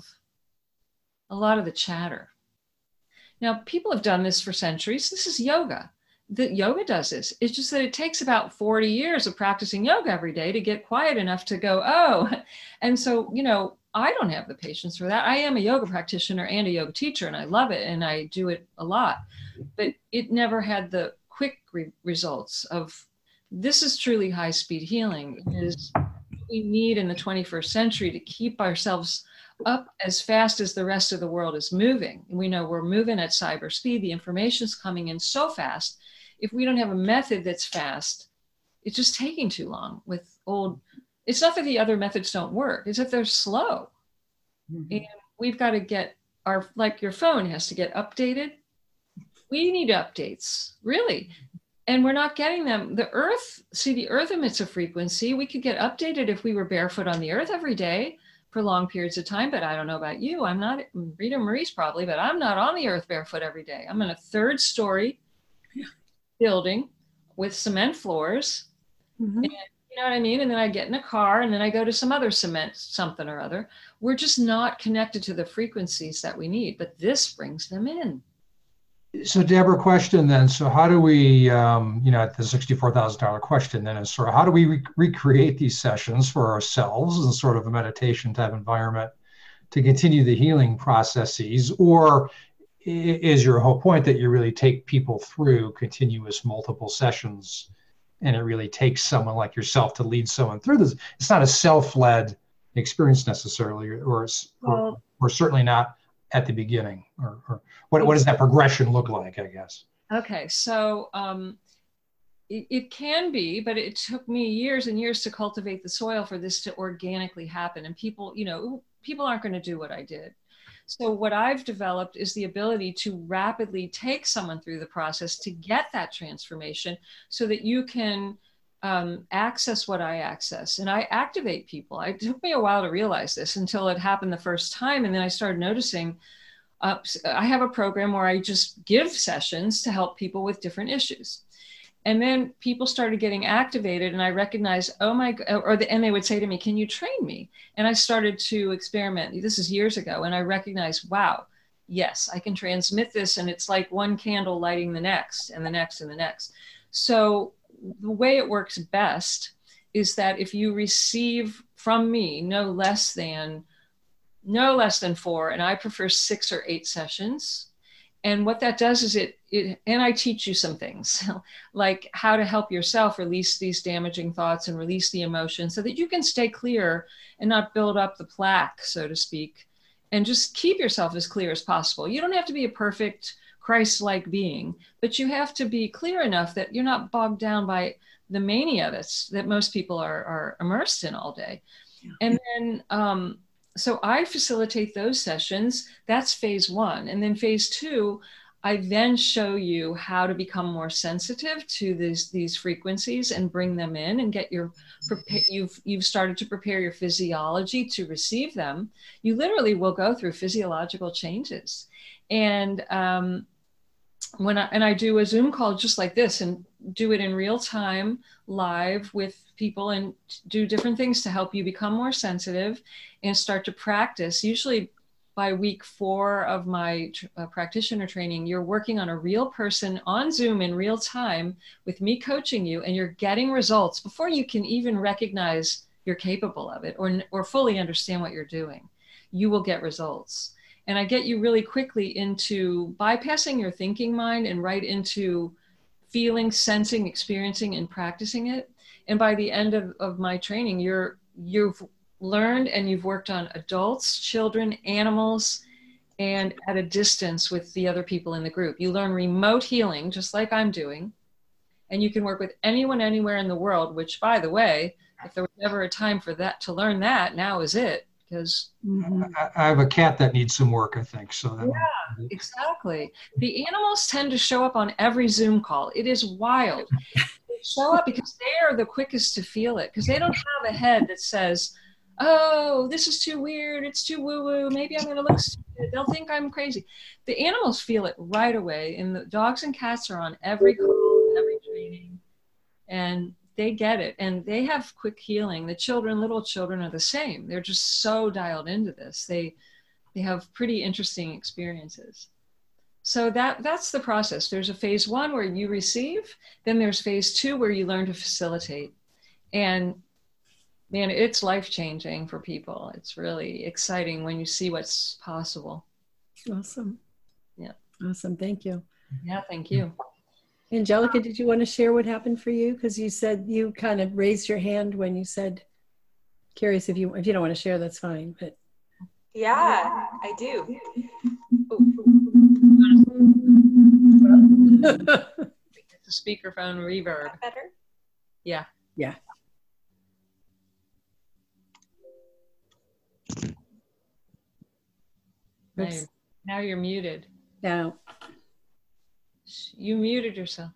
a lot of the chatter. Now, people have done this for centuries. This is yoga. The yoga does this. It's just that it takes about forty years of practicing yoga every day to get quiet enough to go, oh. And so, you know, I don't have the patience for that. I am a yoga practitioner and a yoga teacher, and I love it, and I do it a lot. But it never had the quick re- results of, this is truly high-speed healing. It is what we need in the twenty-first century to keep ourselves up as fast as the rest of the world is moving. And we know we're moving at cyber speed. The information's coming in so fast. If we don't have a method that's fast, it's just taking too long with old. It's not that the other methods don't work. It's that they're slow. Mm-hmm. And we've got to get our, like your phone has to get updated. We need updates, really. And we're not getting them. The earth, see, the earth emits a frequency. We could get updated if we were barefoot on the earth every day for long periods of time, but I don't know about you. I'm not, Rita Marie's probably, but I'm not on the earth barefoot every day. I'm in a third story building with cement floors. Mm-hmm. And, you know what I mean? And then I get in a car and then I go to some other cement something or other. We're just not connected to the frequencies that we need, but this brings them in. So Deborah, question then, so how do we, um, you know, the sixty-four thousand dollars question then is sort of, how do we re- recreate these sessions for ourselves in sort of a meditation type environment to continue the healing processes? Or is your whole point that you really take people through continuous multiple sessions, and it really takes someone like yourself to lead someone through this? It's not a self-led experience necessarily, or, or, well, or certainly not at the beginning, or, or what, what does that progression look like, I guess? Okay, so um, it, it can be, but it took me years and years to cultivate the soil for this to organically happen. And people, you know, people aren't going to do what I did. So what I've developed is the ability to rapidly take someone through the process to get that transformation so that you can um, access what I access. And I activate people. It took me a while to realize this until it happened the first time. And then I started noticing uh, I have a program where I just give sessions to help people with different issues. And then people started getting activated, and I recognized, oh my, or the, and they would say to me, can you train me? And I started to experiment. This is years ago. And I recognized, wow, yes, I can transmit this. And it's like one candle lighting the next and the next and the next. So the way it works best is that if you receive from me no less than, no less than four, and I prefer six or eight sessions. And what that does is it, it, and I teach you some things like how to help yourself release these damaging thoughts and release the emotions so that you can stay clear and not build up the plaque, so to speak, and just keep yourself as clear as possible. You don't have to be a perfect Christ-like being, but you have to be clear enough that you're not bogged down by the mania that's, that most people are, are immersed in all day. Yeah. And then, um, so I facilitate those sessions. That's phase one. And then phase two, I then show you how to become more sensitive to these, these frequencies and bring them in and get your, you've, you've started to prepare your physiology to receive them. You literally will go through physiological changes. And um, when I, and I do a Zoom call just like this and do it in real time, live with people, and do different things to help you become more sensitive and start to practice. Usually by week four of my uh, practitioner training, you're working on a real person on Zoom in real time with me coaching you, and you're getting results before you can even recognize you're capable of it or, or fully understand what you're doing. You will get results. And I get you really quickly into bypassing your thinking mind and right into feeling, sensing, experiencing, and practicing it. And by the end of, of my training, you're, you've learned and you've worked on adults, children, animals, and at a distance with the other people in the group. You learn remote healing, just like I'm doing. And you can work with anyone, anywhere in the world, which, by the way, if there was ever a time for that, to learn that, now is it. Because mm-hmm. I, I have a cat that needs some work, I think. So that yeah, might... exactly. The animals tend to show up on every Zoom call. It is wild. They show up because they are the quickest to feel it, because they don't have a head that says, oh, this is too weird, it's too woo-woo, maybe I'm going to look stupid, they'll think I'm crazy. The animals feel it right away, and the dogs and cats are on every call, every training, and they get it, and they have quick healing. The children, little children are the same. They're just so dialed into this. They they have pretty interesting experiences. So that that's the process. There's a phase one where you receive, then there's phase two where you learn to facilitate. And man, it's life-changing for people. It's really exciting when you see what's possible. Awesome. Yeah. Awesome. Thank you. Yeah, thank you. Angelica, did you want to share what happened for you? Because you said you kind of raised your hand when you said, curious if you, if you don't want to share, that's fine. But yeah, I do. The speakerphone reverb. Better? Yeah. Yeah. Now you're, now you're muted. Now. You muted yourself.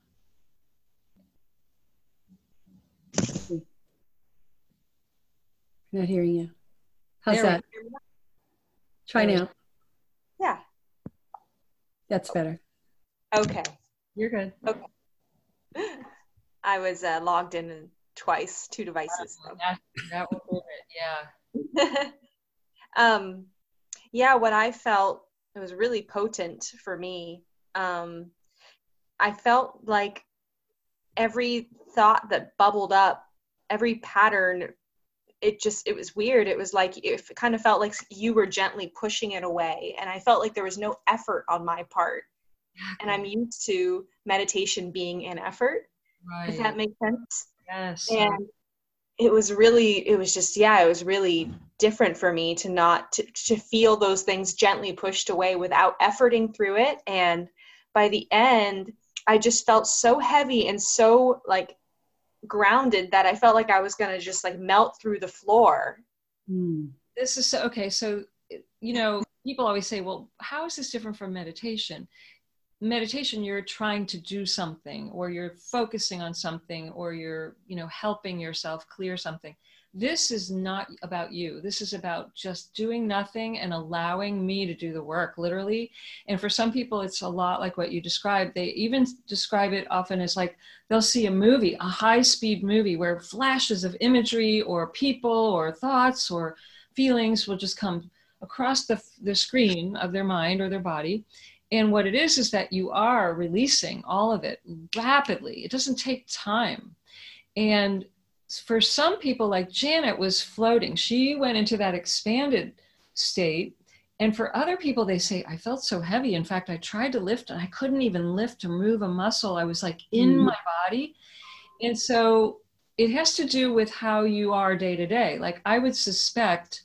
Not hearing you. How's there that? Try there now. Yeah. That's better. Okay. You're good. Okay. I was uh, logged in twice, two devices. So. That, that will do it. Yeah. um, yeah, what I felt, it was really potent for me. Um, I felt like every thought that bubbled up, every pattern, it just, it was weird. It was like, it kind of felt like you were gently pushing it away. And I felt like there was no effort on my part. And I'm used to meditation being an effort, right. if that makes sense. Yes. And it was really, it was just, yeah, it was really different for me to not, to, to feel those things gently pushed away without efforting through it. And by the end, I just felt so heavy and so like grounded that I felt like I was going to just like melt through the floor. Mm. This is so, okay. So, you know, people always say, well, how is this different from meditation? Meditation, you're trying to do something, or you're focusing on something, or you're, you know, helping yourself clear something. This is not about you. This is about just doing nothing and allowing me to do the work, literally. And for some people, it's a lot like what you described. They even describe it often as like, they'll see a movie, a high-speed movie where flashes of imagery or people or thoughts or feelings will just come across the, the screen of their mind or their body. And what it is, is that you are releasing all of it rapidly. It doesn't take time. And for some people, like Janet was floating. She went into that expanded state. And for other people, they say, I felt so heavy. In fact, I tried to lift and I couldn't even lift or move a muscle. I was like in mm-hmm. my body. And so it has to do with how you are day to day. Like I would suspect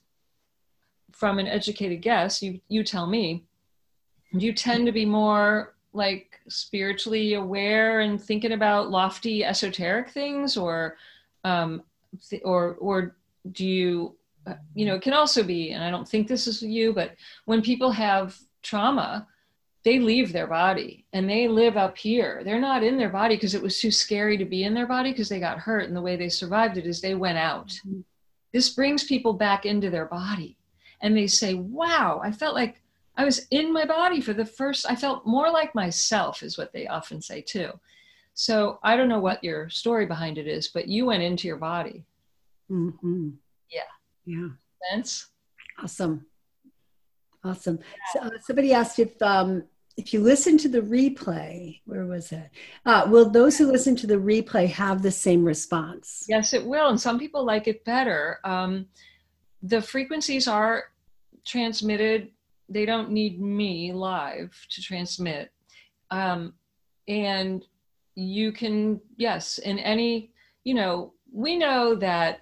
from an educated guess, you, you tell me, you tend to be more like spiritually aware and thinking about lofty esoteric things, or, um, th- or, or do you, uh, you know, it can also be, and I don't think this is you, but when people have trauma, they leave their body and they live up here. They're not in their body because it was too scary to be in their body because they got hurt. And the way they survived it is they went out. Mm-hmm. This brings people back into their body and they say, wow, I felt like I was in my body for the first, I felt more like myself is what they often say too. So I don't know what your story behind it is, but you went into your body. Mm-hmm. Yeah. Yeah. Sense? Awesome. Awesome. So, uh, somebody asked if, um, if you listen to the replay, where was it? Uh, will those who listen to the replay have the same response? Yes, it will. And some people like it better. Um, the frequencies are transmitted. They don't need me live to transmit. Um, and you can, yes, in any, you know, we know that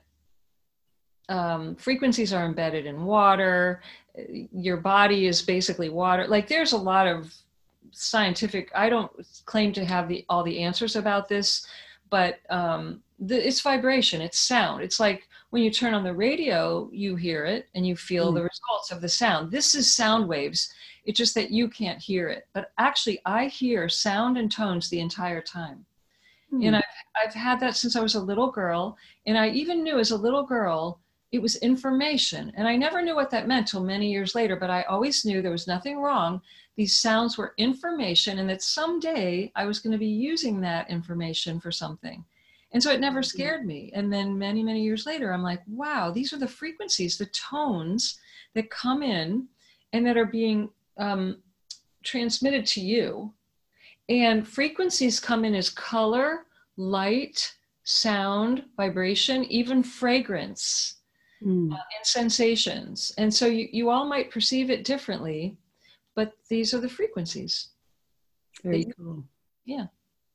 um, frequencies are embedded in water. Your body is basically water. Like there's a lot of scientific, I don't claim to have the all the answers about this, but um, the, it's vibration, it's sound. It's like when you turn on the radio, you hear it and you feel mm. the results of the sound. This is sound waves. It's just that you can't hear it. But actually, I hear sound and tones the entire time. Mm. And I've, I've had that since I was a little girl. And I even knew as a little girl, it was information. And I never knew what that meant till many years later, but I always knew there was nothing wrong. These sounds were information and that someday I was going to be using that information for something. And so it never scared me. And then many, many years later, I'm like, wow, these are the frequencies, the tones that come in and that are being um, transmitted to you. And frequencies come in as color, light, sound, vibration, even fragrance, mm. uh, and sensations. And so you, you all might perceive it differently, but these are the frequencies. Very you, cool. Yeah.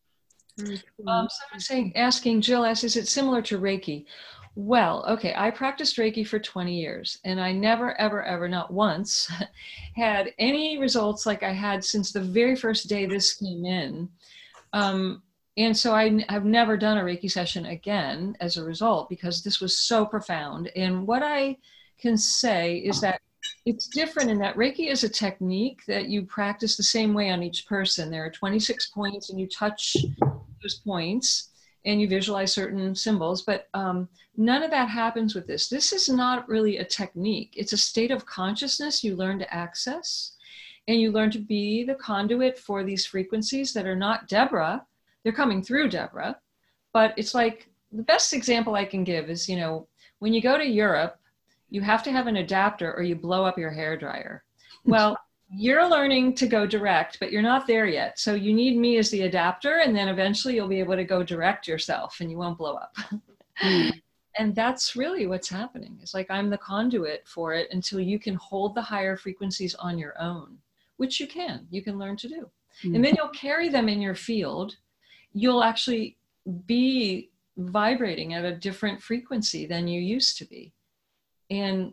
Um, someone saying, asking, Jill asks, is it similar to Reiki? Well, okay, I practiced Reiki for twenty years and I never, ever, ever, not once, had any results like I had since the very first day this came in. Um, and so I, I've never done a Reiki session again as a result because this was so profound. And what I can say is that it's different in that Reiki is a technique that you practice the same way on each person. There are twenty-six points and you touch those points and you visualize certain symbols, but um, none of that happens with this. This is not really a technique. It's a state of consciousness you learn to access, and you learn to be the conduit for these frequencies that are not Deborah. They're coming through Deborah, but it's like the best example I can give is, you know, when you go to Europe, you have to have an adapter or you blow up your hairdryer. Well, you're learning to go direct, but you're not there yet. So you need me as the adapter, and then eventually you'll be able to go direct yourself and you won't blow up. Mm. And that's really what's happening. It's like I'm the conduit for it until you can hold the higher frequencies on your own, which you can, you can learn to do. Mm. And then you'll carry them in your field. You'll actually be vibrating at a different frequency than you used to be. And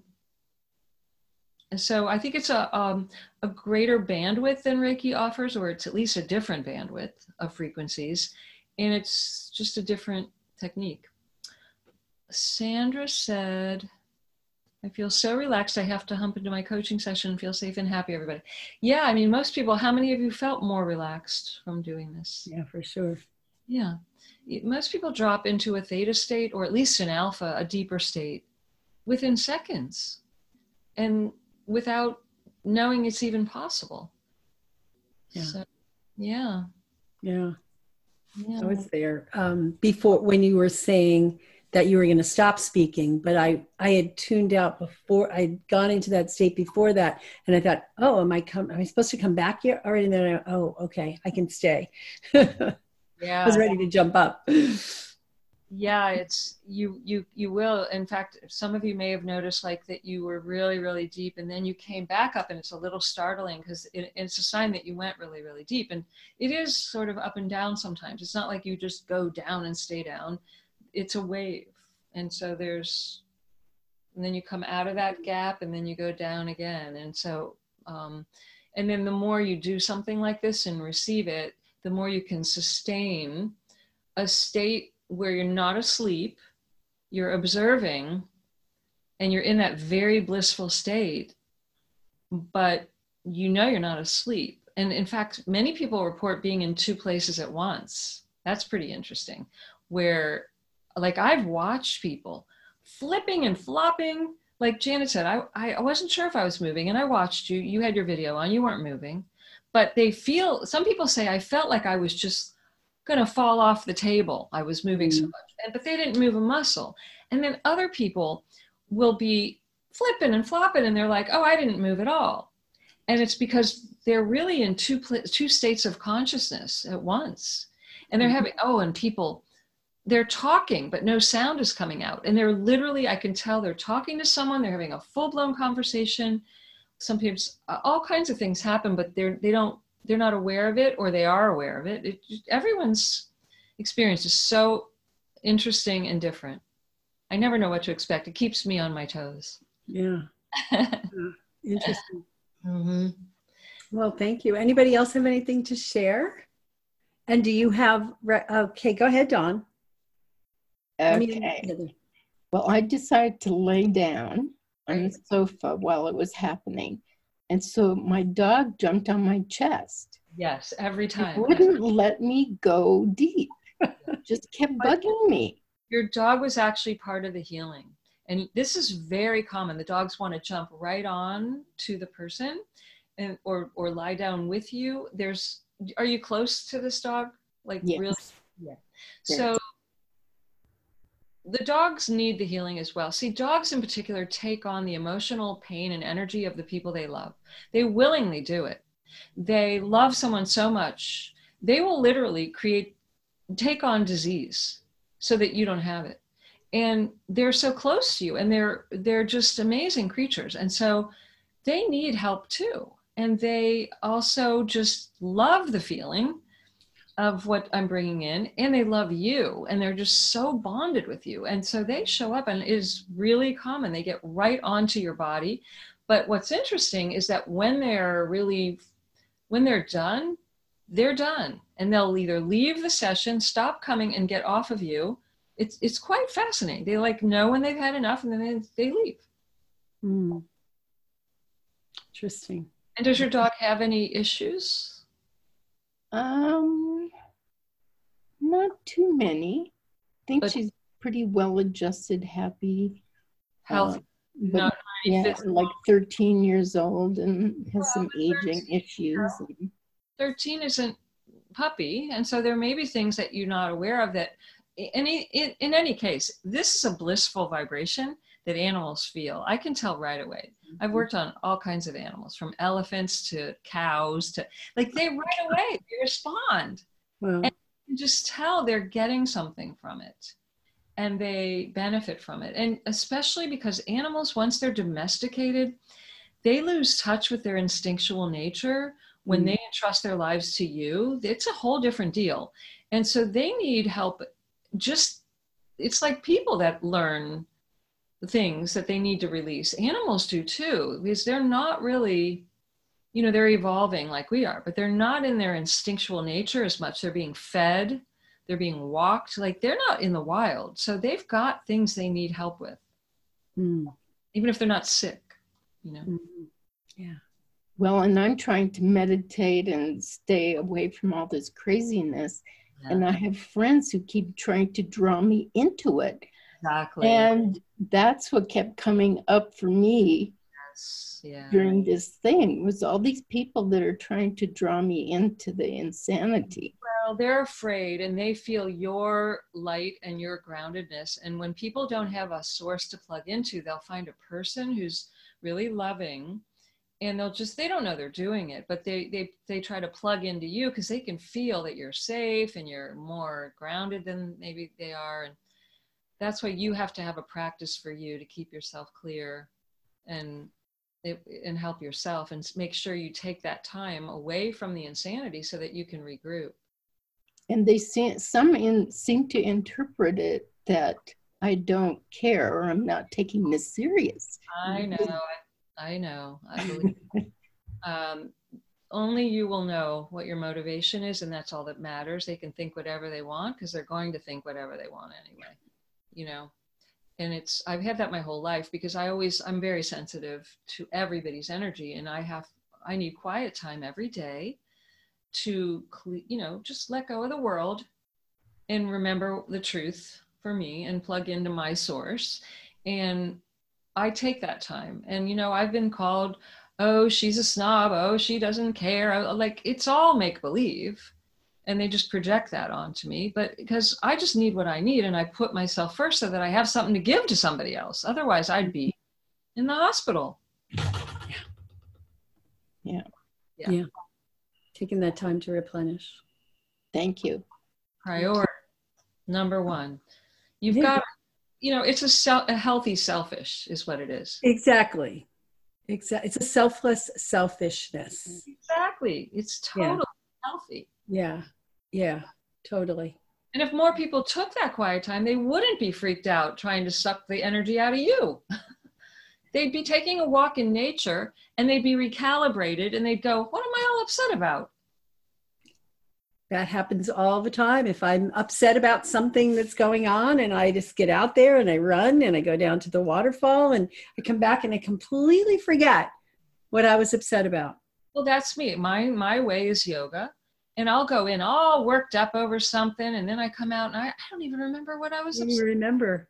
so I think it's a, um, a greater bandwidth than Reiki offers, or it's at least a different bandwidth of frequencies. And it's just a different technique. Sandra said, I feel so relaxed. I have to hump into my coaching session and feel safe and happy, everybody. Yeah, I mean, most people, how many of you felt more relaxed from doing this? Yeah, for sure. Yeah. Most people drop into a theta state, or at least an alpha, a deeper state, within seconds, and without knowing it's even possible. Yeah. So, yeah. Yeah. Yeah. I was there um, before when you were saying that you were going to stop speaking, but I, I had tuned out before. I'd gone into that state before that, and I thought, oh, am I come? Am I supposed to come back here already? And then I, oh, okay, I can stay. Yeah. I was ready to jump up. Yeah, it's you. You you will. In fact, some of you may have noticed like that you were really really deep, and then you came back up, and it's a little startling because it, it's a sign that you went really really deep, and it is sort of up and down sometimes. It's not like you just go down and stay down. It's a wave, and so there's, and then you come out of that gap, and then you go down again, and so, um, and then the more you do something like this and receive it, the more you can sustain a state where you're not asleep, you're observing, and you're in that very blissful state, but you know you're not asleep. And in fact, many people report being in two places at once. That's pretty interesting. Where, like, I've watched people flipping and flopping. Like Janet said, I, I wasn't sure if I was moving, and I watched you. You had your video on, you weren't moving. But they feel, some people say, I felt like I was just going to fall off the table. I was moving so much, and, but they didn't move a muscle. And then other people will be flipping and flopping, and they're like, oh, I didn't move at all. And it's because they're really in two, two states of consciousness at once. And they're having, oh, and people, they're talking, but no sound is coming out. And they're literally, I can tell they're talking to someone, they're having a full-blown conversation. Sometimes all kinds of things happen, but they're, they don't, they're not aware of it, or they are aware of it. It everyone's experience is so interesting and different. I never know what to expect. It keeps me on my toes. Yeah. Yeah. Interesting. Mm-hmm. Well, thank you. Anybody else have anything to share? And do you have, okay, go ahead, Dawn. Okay. Well, I decided to lay down on the sofa while it was happening. And so my dog jumped on my chest. Yes, every time. It wouldn't let me go deep. Just kept bugging me. Your dog was actually part of the healing. And this is very common. The dogs want to jump right on to the person and or or lie down with you. There's, are you close to this dog? Like yes. really? Yeah. So the dogs need the healing as well. See, dogs in particular take on the emotional pain and energy of the people they love. They willingly do it. They love someone so much, they will literally create, take on disease so that you don't have it. And they're so close to you, and they're, they're just amazing creatures. And so they need help too. And they also just love the feeling of what I'm bringing in, and they love you, and they're just so bonded with you. And so they show up, and it is really common. They get right onto your body. But what's interesting is that when they're really, when they're done, they're done. And they'll either leave the session, stop coming, and get off of you. It's it's quite fascinating. They like know when they've had enough, and then they, they leave. Mm. Interesting. And does your dog have any issues? Um, not too many. I think But she's pretty well adjusted, happy. Health, Uh, but not yeah, physical. like thirteen years old and has some aging issues. And, thirteen isn't puppy, and so there may be things that you're not aware of that. Any in, in any case, this is a blissful vibration that animals feel. I can tell right away. I've worked on all kinds of animals, from elephants to cows to, like, they right away they respond. Wow. And you can just tell they're getting something from it, and they benefit from it. And especially because animals, once they're domesticated, they lose touch with their instinctual nature. When mm. they entrust their lives to you, it's a whole different deal. And so they need help just it's like people that learn the things that they need to release. Animals do too, because they're not really, you know, they're evolving like we are, but they're not in their instinctual nature as much. They're being fed, they're being walked, like they're not in the wild. So they've got things they need help with, Mm. even if they're not sick, you know? Mm. Yeah. Well, and I'm trying to meditate and stay away from all this craziness. Yeah. And I have friends who keep trying to draw me into it. Exactly. And that's what kept coming up for me Yes. Yeah. during this thing, was all these people that are trying to draw me into the insanity. Well, they're afraid and they feel your light and your groundedness. And when people don't have a source to plug into, they'll find a person who's really loving, and they'll just, they don't know they're doing it, but they they they try to plug into you because they can feel that you're safe and you're more grounded than maybe they are. And that's why you have to have a practice for you to keep yourself clear and it, and help yourself, and make sure you take that time away from the insanity so that you can regroup. And they seem, some in, seem to interpret it that I don't care or I'm not taking this serious. I know, I, I know, I believe. um, only you will know what your motivation is, and that's all that matters. They can think whatever they want because they're going to think whatever they want anyway, you know. And it's, I've had that my whole life because I always, I'm very sensitive to everybody's energy, and I have, I need quiet time every day to, you know, just let go of the world and remember the truth for me and plug into my source. And I take that time. And, you know, I've been called, oh, she's a snob. Oh, she doesn't care. Like, it's all make believe. And they just project that onto me. But because I just need what I need, and I put myself first so that I have something to give to somebody else. Otherwise, I'd be in the hospital. Yeah. Yeah. Yeah. yeah. Taking that time to replenish. Thank you. Priority number one. You've yeah. got, you know, it's a, self, a healthy selfish is what it is. Exactly. Exactly. It's a selfless selfishness. Exactly. It's totally yeah. healthy. Yeah. Yeah. Totally. And if more people took that quiet time, they wouldn't be freaked out trying to suck the energy out of you. They'd be taking a walk in nature and they'd be recalibrated and they'd go, what am I all upset about? That happens all the time. If I'm upset about something that's going on and I just get out there and I run and I go down to the waterfall and I come back and I completely forget what I was upset about. Well, that's me. My, my way is yoga. And I'll go in all worked up over something, and then I come out and I, I don't even remember what I was upset about. You remember.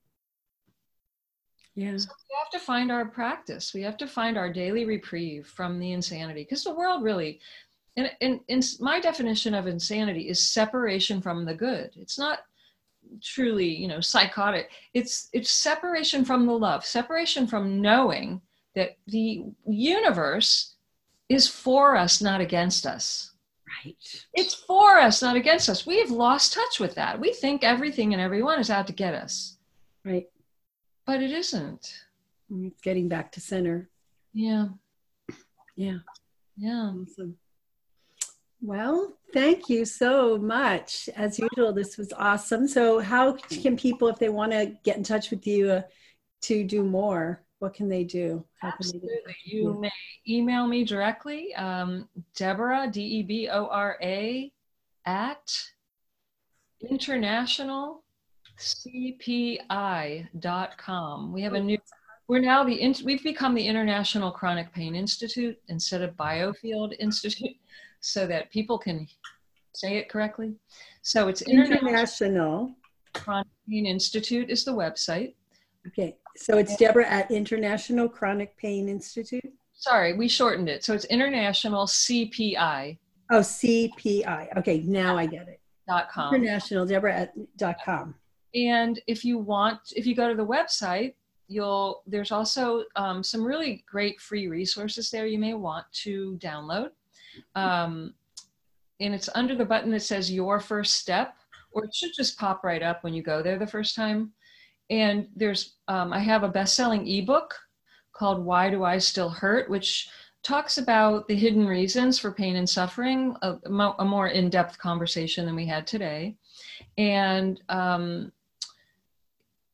Yeah. So we have to find our practice. We have to find our daily reprieve from the insanity, because the world really, and, and, and my definition of insanity is separation from the good. It's not truly, you know, psychotic. It's, it's separation from the love, separation from knowing that the universe is for us, not against us. Right. It's for us, not against us. We have lost touch with that. We think everything and everyone is out to get us. Right. But it isn't. It's getting back to center. Yeah. Yeah. Yeah. Awesome. Well, thank you so much. As usual, this was awesome. So how can people, if they want to get in touch with you uh, to do more, what can they do? How Absolutely. Can they you, you may email me directly, um, Deborah, D E B O R A, at international c p i dot com. We have a new, we're now the, we've become the International Chronic Pain Institute instead of Biofield Institute, so that people can say it correctly. So it's International, International Chronic Pain Institute is the website. Okay, so it's Deborah at International Chronic Pain Institute? Sorry, we shortened it. So it's International C P I. Oh, C P I. Okay, now I get it. Dot com. International, Deborah at dot com. And if you want, if you go to the website, you'll, there's also um, some really great free resources there you may want to download. Um, and it's under the button that says Your First Step, or it should just pop right up when you go there the first time. And there's, um, I have a best-selling ebook called Why Do I Still Hurt, which talks about the hidden reasons for pain and suffering, a, a more in-depth conversation than we had today. And um,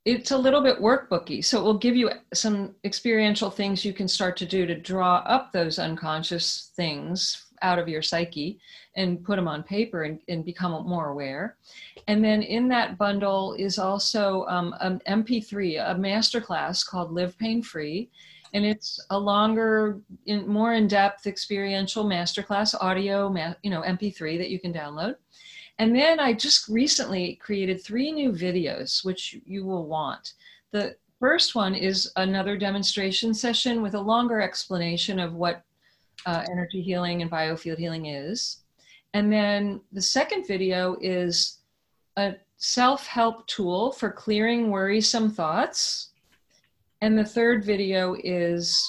it's a little bit workbooky. So it will give you some experiential things you can start to do to draw up those unconscious things out of your psyche and put them on paper and, and become more aware. And then in that bundle is also um, an M P three, a masterclass called Live Pain Free. And it's a longer, in, more in-depth experiential masterclass, audio, you know, M P three that you can download. And then I just recently created three new videos, which you will want. The first one is another demonstration session with a longer explanation of what uh, energy healing and biofield healing is. And then the second video is a self-help tool for clearing worrisome thoughts. And the third video is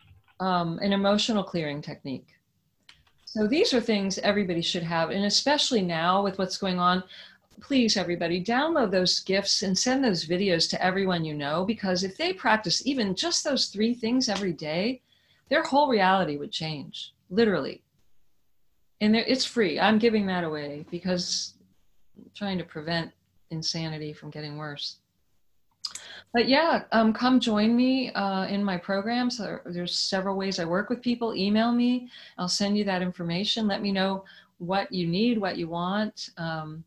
um, an emotional clearing technique. So these are things everybody should have, and especially now with what's going on, please everybody download those gifts and send those videos to everyone you know, because if they practice even just those three things every day, their whole reality would change, literally. And it's free. I'm giving that away because I'm trying to prevent insanity from getting worse. But yeah, um, come join me uh, in my programs. There, there's several ways I work with people. Email me. I'll send you that information. Let me know what you need, what you want. Um,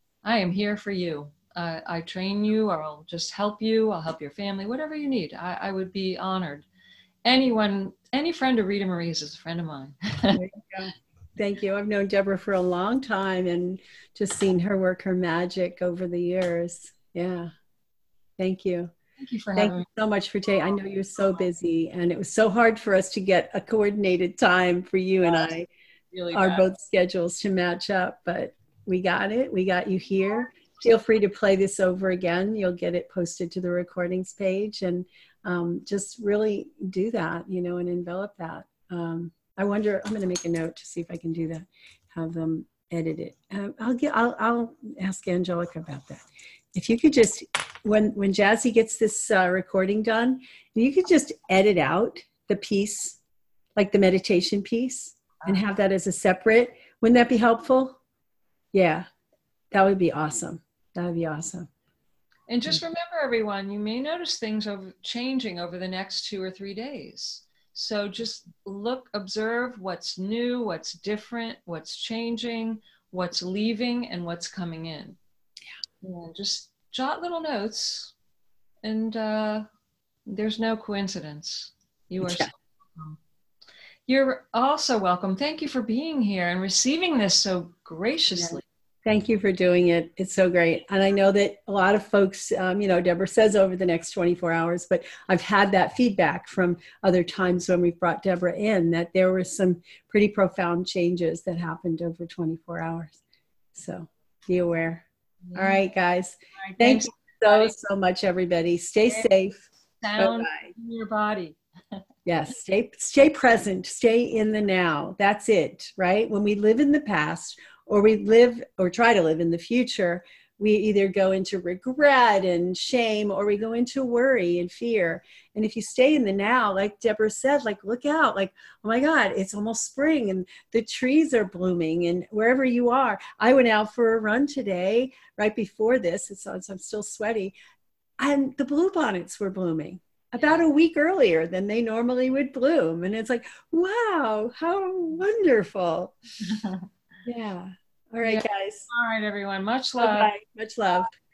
I am here for you. Uh, I train you, or I'll just help you. I'll help your family, whatever you need. I, I would be honored. Anyone, any friend of Rita Marie's is a friend of mine. There you go. Thank you. I've known Deborah for a long time and just seen her work her magic over the years. Yeah. Thank you. Thank you for Thank having you so much for taking. I know you're so busy, and it was so hard for us to get a coordinated time for you and I. Really our bad. both schedules to match up, but we got it. We got you here. Feel free to play this over again. You'll get it posted to the recordings page, and um, just really do that, you know, and envelop that. Um, I wonder. I'm going to make a note to see if I can do that. Have them edit it. Um, I'll get. I'll. I'll ask Angelica about that. If you could just, when when Jazzy gets this uh, recording done, you could just edit out the piece, like the meditation piece, and have that as a separate. Wouldn't that be helpful? Yeah, that would be awesome. That would be awesome. And just remember, everyone, you may notice things over, changing over the next two or three days. So just look, observe what's new, what's different, what's changing, what's leaving, and what's coming in. Yeah, just jot little notes, and uh, there's no coincidence. You are. Yeah. So welcome. You're also welcome. Thank you for being here and receiving this so graciously. Yeah. Thank you for doing it. It's so great. And I know that a lot of folks, um, you know, Deborah says over the next twenty-four hours, but I've had that feedback from other times when we've brought Deborah in, that there were some pretty profound changes that happened over twenty-four hours. So be aware. Yeah. All right, guys. All right, thank you so, everybody. so much, everybody. Stay safe. Sound Bye-bye. In your body. Yes, stay, stay present. Stay in the now. That's it, right? When we live in the past, or we live or try to live in the future, we either go into regret and shame, or we go into worry and fear. And if you stay in the now, like Deborah said, like, look out, like, oh my God, it's almost spring and the trees are blooming, and wherever you are. I went out for a run today, right before this, it's, I'm still sweaty, and the bluebonnets were blooming about a week earlier than they normally would bloom. And it's like, wow, how wonderful. Yeah. All right, yeah. guys. All right, everyone. Much love. Bye-bye. Much love.